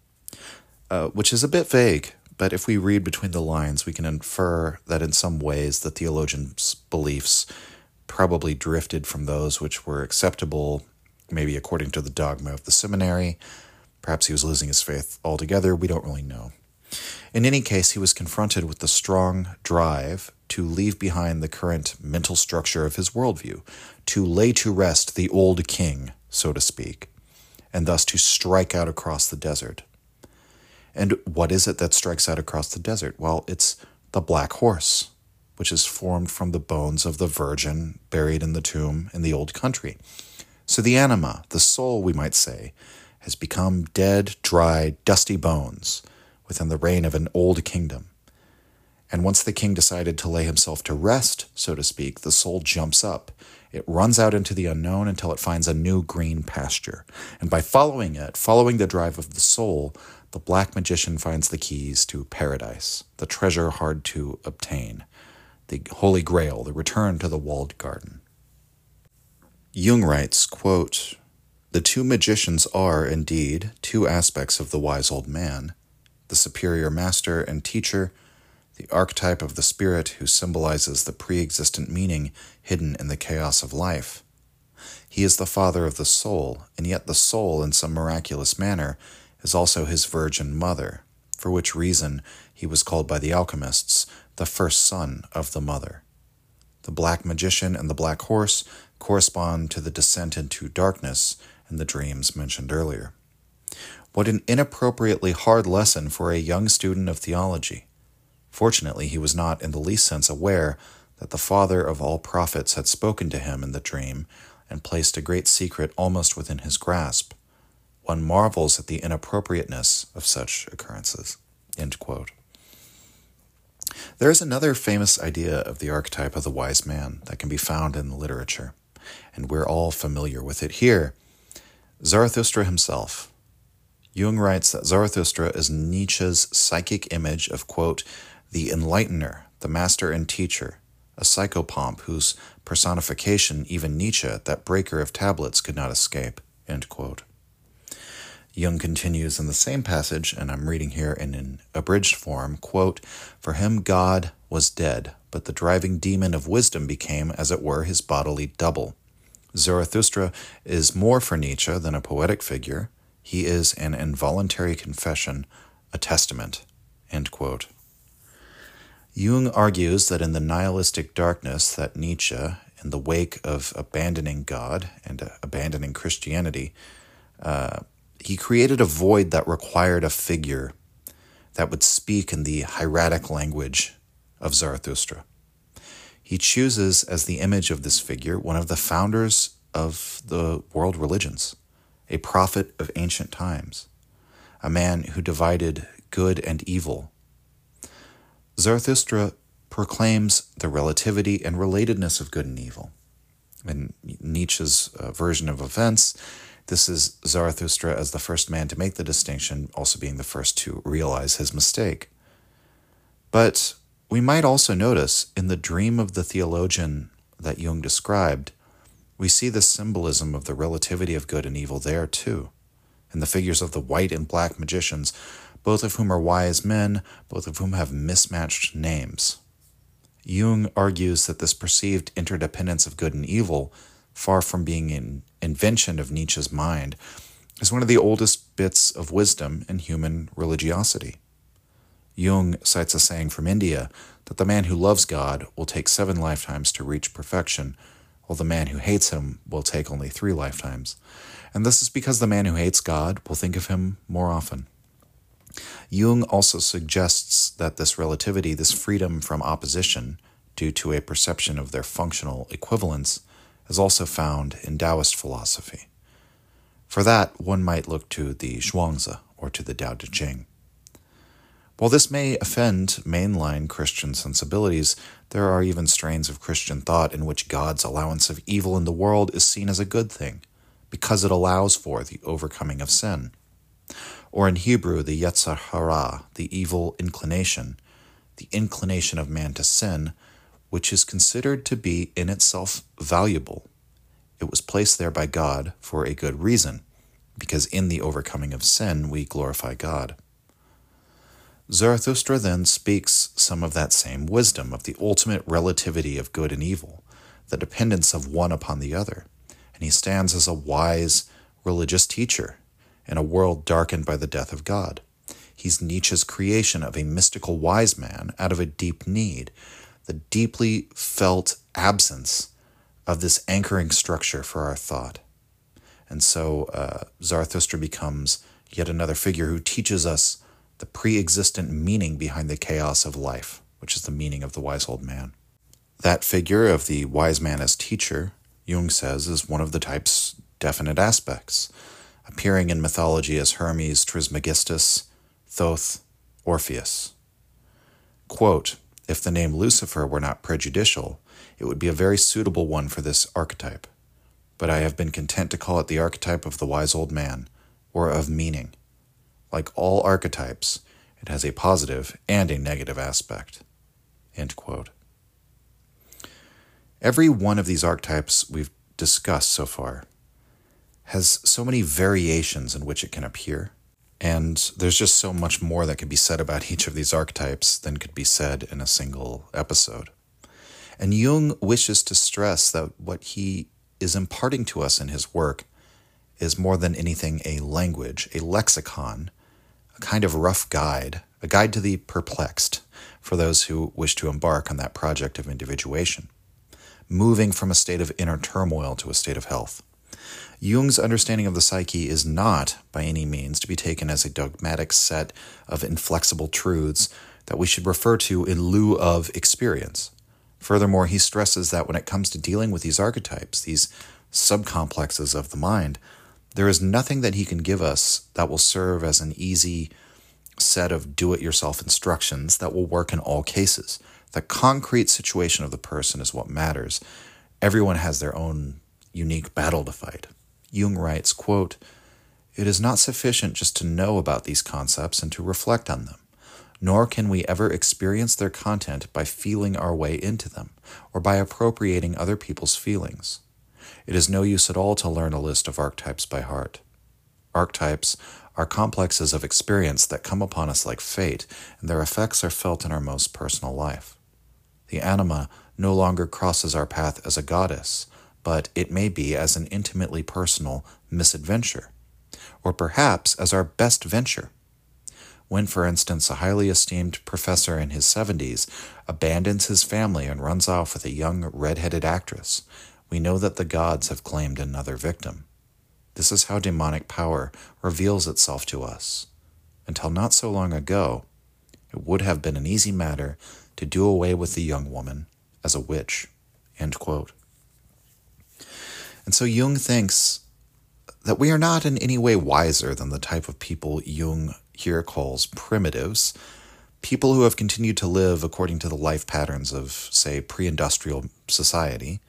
Which is a bit vague, but if we read between the lines, we can infer that in some ways the theologian's beliefs probably drifted from those which were acceptable, maybe according to the dogma of the seminary. Perhaps he was losing his faith altogether. We don't really know. In any case, he was confronted with the strong drive to leave behind the current mental structure of his worldview, to lay to rest the old king, so to speak, and thus to strike out across the desert. And what is it that strikes out across the desert? Well, it's the black horse, which is formed from the bones of the virgin buried in the tomb in the old country. So the anima, the soul, we might say, has become dead, dry, dusty bones within the reign of an old kingdom. And once the king decided to lay himself to rest, so to speak, the soul jumps up. It runs out into the unknown until it finds a new green pasture. And by following it, following the drive of the soul, the black magician finds the keys to paradise, the treasure hard to obtain, the Holy Grail, the return to the walled garden. Jung writes, quote, the two magicians are, indeed, two aspects of the wise old man, the superior master and teacher, the archetype of the spirit who symbolizes the pre-existent meaning hidden in the chaos of life. He is the father of the soul, and yet the soul, in some miraculous manner, is also his virgin mother, for which reason he was called by the alchemists the first son of the mother. The black magician and the black horse correspond to the descent into darkness in the dreams mentioned earlier. What an inappropriately hard lesson for a young student of theology. Fortunately, he was not in the least sense aware that the Father of all prophets had spoken to him in the dream and placed a great secret almost within his grasp. One marvels at the inappropriateness of such occurrences. End quote. There is another famous idea of the archetype of the wise man that can be found in the literature, and we're all familiar with it here. Zarathustra himself. Jung writes that Zarathustra is Nietzsche's psychic image of, quote, the enlightener, the master and teacher, a psychopomp whose personification even Nietzsche, that breaker of tablets, could not escape, end quote. Jung continues in the same passage, and I'm reading here in an abridged form, quote, for him God was dead, but the driving demon of wisdom became, as it were, his bodily double. Zarathustra is more for Nietzsche than a poetic figure. He is an involuntary confession, a testament, end quote. Jung argues that in the nihilistic darkness that Nietzsche, in the wake of abandoning God and abandoning Christianity, he created a void that required a figure that would speak in the hieratic language of Zarathustra. He chooses as the image of this figure one of the founders of the world religions, a prophet of ancient times, a man who divided good and evil. Zarathustra proclaims the relativity and relatedness of good and evil. In Nietzsche's version of events, this is Zarathustra as the first man to make the distinction, also being the first to realize his mistake. But we might also notice in the dream of the theologian that Jung described, we see the symbolism of the relativity of good and evil there too, in the figures of the white and black magicians, both of whom are wise men, both of whom have mismatched names. Jung argues that this perceived interdependence of good and evil, far from being an invention of Nietzsche's mind, is one of the oldest bits of wisdom in human religiosity. Jung cites a saying from India that the man who loves God will take 7 lifetimes to reach perfection, while the man who hates him will take only 3 lifetimes. And this is because the man who hates God will think of him more often. Jung also suggests that this relativity, this freedom from opposition due to a perception of their functional equivalence, is also found in Taoist philosophy. For that, one might look to the Zhuangzi or to the Tao Te Ching. While this may offend mainline Christian sensibilities, there are even strains of Christian thought in which God's allowance of evil in the world is seen as a good thing, because it allows for the overcoming of sin. Or in Hebrew, the Yetzer Hara, the evil inclination, the inclination of man to sin, which is considered to be in itself valuable. It was placed there by God for a good reason, because in the overcoming of sin we glorify God. Zarathustra then speaks some of that same wisdom of the ultimate relativity of good and evil, the dependence of one upon the other, and he stands as a wise religious teacher in a world darkened by the death of God. He's Nietzsche's creation of a mystical wise man out of a deep need, the deeply felt absence of this anchoring structure for our thought. And so Zarathustra becomes yet another figure who teaches us the pre-existent meaning behind the chaos of life, which is the meaning of the wise old man. That figure of the wise man as teacher, Jung says, is one of the type's definite aspects, appearing in mythology as Hermes Trismegistus, Thoth, Orpheus. Quote, "If the name Lucifer were not prejudicial, it would be a very suitable one for this archetype. But I have been content to call it the archetype of the wise old man, or of meaning. Like all archetypes, it has a positive and a negative aspect." End quote. Every one of these archetypes we've discussed so far has so many variations in which it can appear, and there's just so much more that could be said about each of these archetypes than could be said in a single episode. And Jung wishes to stress that what he is imparting to us in his work is more than anything a language, a lexicon, a kind of rough guide, a guide to the perplexed for those who wish to embark on that project of individuation, moving from a state of inner turmoil to a state of health. Jung's understanding of the psyche is not, by any means, to be taken as a dogmatic set of inflexible truths that we should refer to in lieu of experience. Furthermore, he stresses that when it comes to dealing with these archetypes, these subcomplexes of the mind, there is nothing that he can give us that will serve as an easy set of do-it-yourself instructions that will work in all cases. The concrete situation of the person is what matters. Everyone has their own unique battle to fight. Jung writes, quote, "It is not sufficient just to know about these concepts and to reflect on them, nor can we ever experience their content by feeling our way into them or by appropriating other people's feelings. It is no use at all to learn a list of archetypes by heart. Archetypes are complexes of experience that come upon us like fate, and their effects are felt in our most personal life. The anima no longer crosses our path as a goddess, but it may be as an intimately personal misadventure, or perhaps as our best venture. When, for instance, a highly esteemed professor in his 70s abandons his family and runs off with a young red-headed actress, we know that the gods have claimed another victim. This is how demonic power reveals itself to us. Until not so long ago, it would have been an easy matter to do away with the young woman as a witch." End quote. And so Jung thinks that we are not in any way wiser than the type of people Jung here calls primitives, people who have continued to live according to the life patterns of, say, pre-industrial society,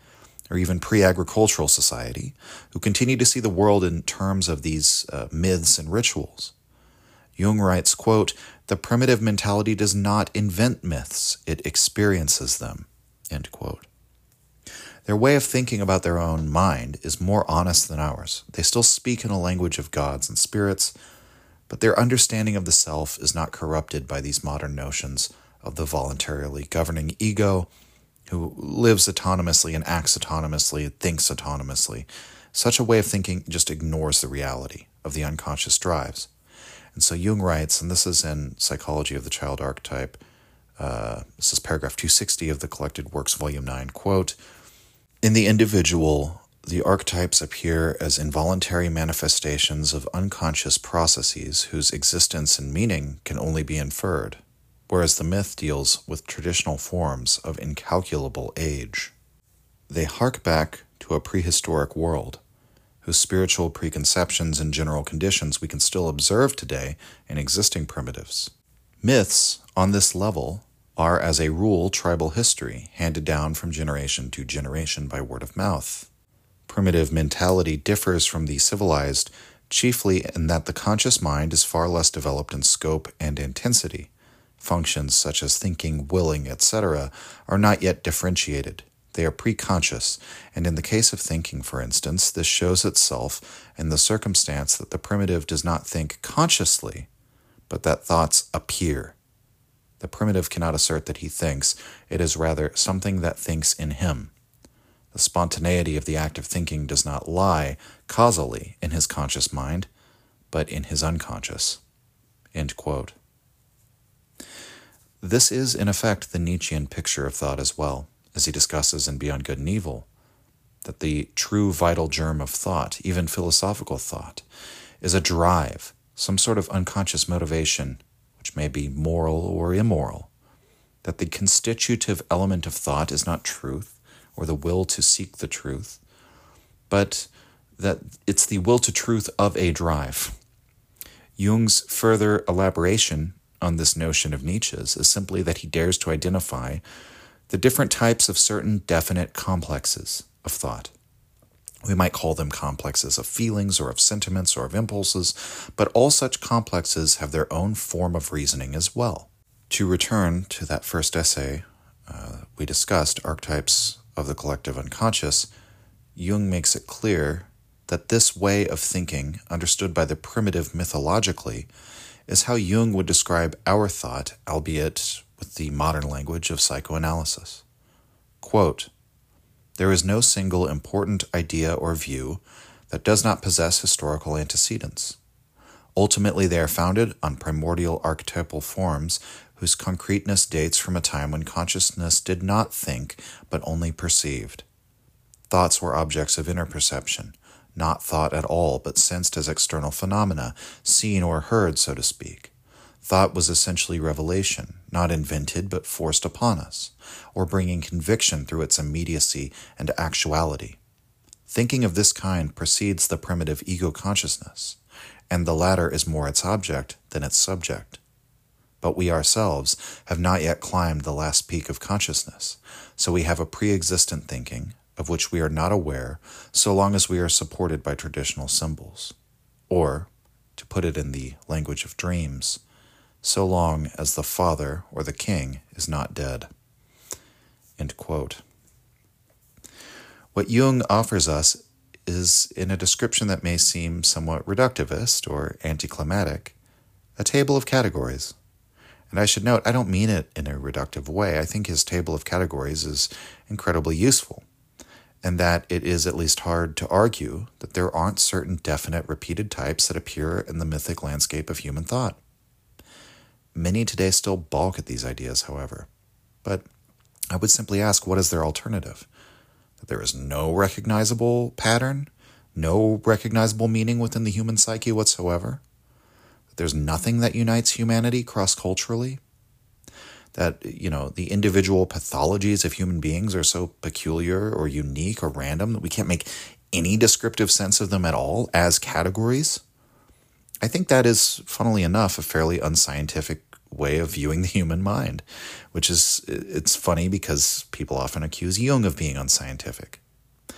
or even pre-agricultural society, who continue to see the world in terms of these myths and rituals. Jung writes, quote, "The primitive mentality does not invent myths, it experiences them," end quote. Their way of thinking about their own mind is more honest than ours. They still speak in a language of gods and spirits, but their understanding of the self is not corrupted by these modern notions of the voluntarily governing ego, who lives autonomously and acts autonomously and thinks autonomously. Such a way of thinking just ignores the reality of the unconscious drives. And so Jung writes, and this is in Psychology of the Child Archetype, this is paragraph 260 of the Collected Works, Volume 9, quote, "In the individual, the archetypes appear as involuntary manifestations of unconscious processes whose existence and meaning can only be inferred, whereas the myth deals with traditional forms of incalculable age. They hark back to a prehistoric world, whose spiritual preconceptions and general conditions we can still observe today in existing primitives. Myths, on this level, are as a rule tribal history handed down from generation to generation by word of mouth. Primitive mentality differs from the civilized chiefly in that the conscious mind is far less developed in scope and intensity. Functions such as thinking, willing, etc. are not yet differentiated. They are preconscious, and in the case of thinking, for instance, this shows itself in the circumstance that the primitive does not think consciously, but that thoughts appear. The primitive cannot assert that he thinks, it is rather something that thinks in him. The spontaneity of the act of thinking does not lie causally in his conscious mind, but in his unconscious." End quote. This is, in effect, the Nietzschean picture of thought as well, as he discusses in Beyond Good and Evil, that the true vital germ of thought, even philosophical thought, is a drive, some sort of unconscious motivation, which may be moral or immoral, that the constitutive element of thought is not truth or the will to seek the truth, but that it's the will to truth of a drive. Jung's further elaboration on this notion of Nietzsche's is simply that he dares to identify the different types of certain definite complexes of thought. We might call them complexes of feelings or of sentiments or of impulses, but all such complexes have their own form of reasoning as well. To return to that first essay we discussed, Archetypes of the Collective Unconscious, Jung makes it clear that this way of thinking, understood by the primitive mythologically, is how Jung would describe our thought, albeit with the modern language of psychoanalysis. Quote, "There is no single important idea or view that does not possess historical antecedents. Ultimately, they are founded on primordial archetypal forms whose concreteness dates from a time when consciousness did not think but only perceived. Thoughts were objects of inner perception, not thought at all, but sensed as external phenomena, seen or heard, so to speak. Thought was essentially revelation, not invented but forced upon us, or bringing conviction through its immediacy and actuality. Thinking of this kind precedes the primitive ego consciousness, and the latter is more its object than its subject. But we ourselves have not yet climbed the last peak of consciousness, so we have a pre-existent thinking, of which we are not aware so long as we are supported by traditional symbols. Or, to put it in the language of dreams, so long as the father or the king is not dead." End quote. What Jung offers us is, in a description that may seem somewhat reductivist or anticlimactic, a table of categories. And I should note, I don't mean it in a reductive way. I think his table of categories is incredibly useful, and that it is at least hard to argue that there aren't certain definite repeated types that appear in the mythic landscape of human thought. Many today still balk at these ideas, however. But I would simply ask, what is their alternative? That there is no recognizable pattern, no recognizable meaning within the human psyche whatsoever? That there's nothing that unites humanity cross-culturally? That, the individual pathologies of human beings are so peculiar or unique or random that we can't make any descriptive sense of them at all as categories? I think that is, funnily enough, a fairly unscientific way of viewing the human mind, which is, it's funny because people often accuse Jung of being unscientific.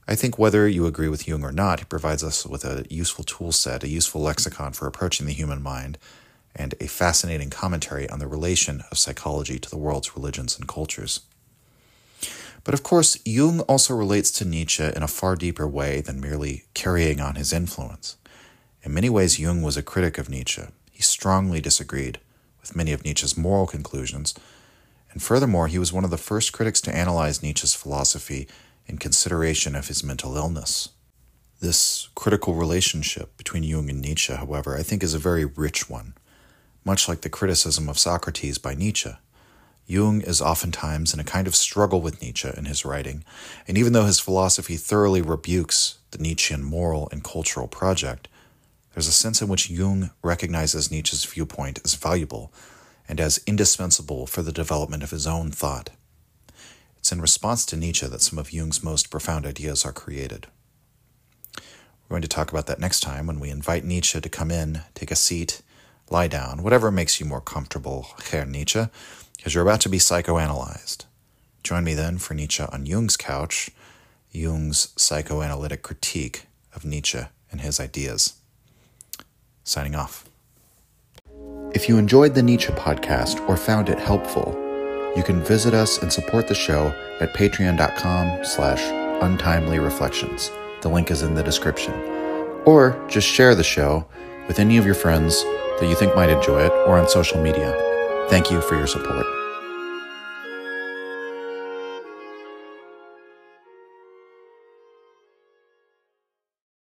I think whether you agree with Jung or not, he provides us with a useful tool set, a useful lexicon for approaching the human mind, and a fascinating commentary on the relation of psychology to the world's religions and cultures. But of course, Jung also relates to Nietzsche in a far deeper way than merely carrying on his influence. In many ways, Jung was a critic of Nietzsche. He strongly disagreed with many of Nietzsche's moral conclusions, and furthermore, he was one of the first critics to analyze Nietzsche's philosophy in consideration of his mental illness. This critical relationship between Jung and Nietzsche, however, I think is a very rich one. Much like the criticism of Socrates by Nietzsche, Jung is oftentimes in a kind of struggle with Nietzsche in his writing, and even though his philosophy thoroughly rebukes the Nietzschean moral and cultural project, there's a sense in which Jung recognizes Nietzsche's viewpoint as valuable and as indispensable for the development of his own thought. It's in response to Nietzsche that some of Jung's most profound ideas are created. We're going to talk about that next time when we invite Nietzsche to come in, take a seat, lie down, whatever makes you more comfortable, Herr Nietzsche, because you're about to be psychoanalyzed. Join me then for Nietzsche on Jung's couch, Jung's psychoanalytic critique of Nietzsche and his ideas. Signing off. If you enjoyed the Nietzsche podcast or found it helpful, you can visit us and support the show at patreon.com/untimelyreflections. The link is in the description. Or just share the show with any of your friends that you think might enjoy it or on social media. Thank you for your support.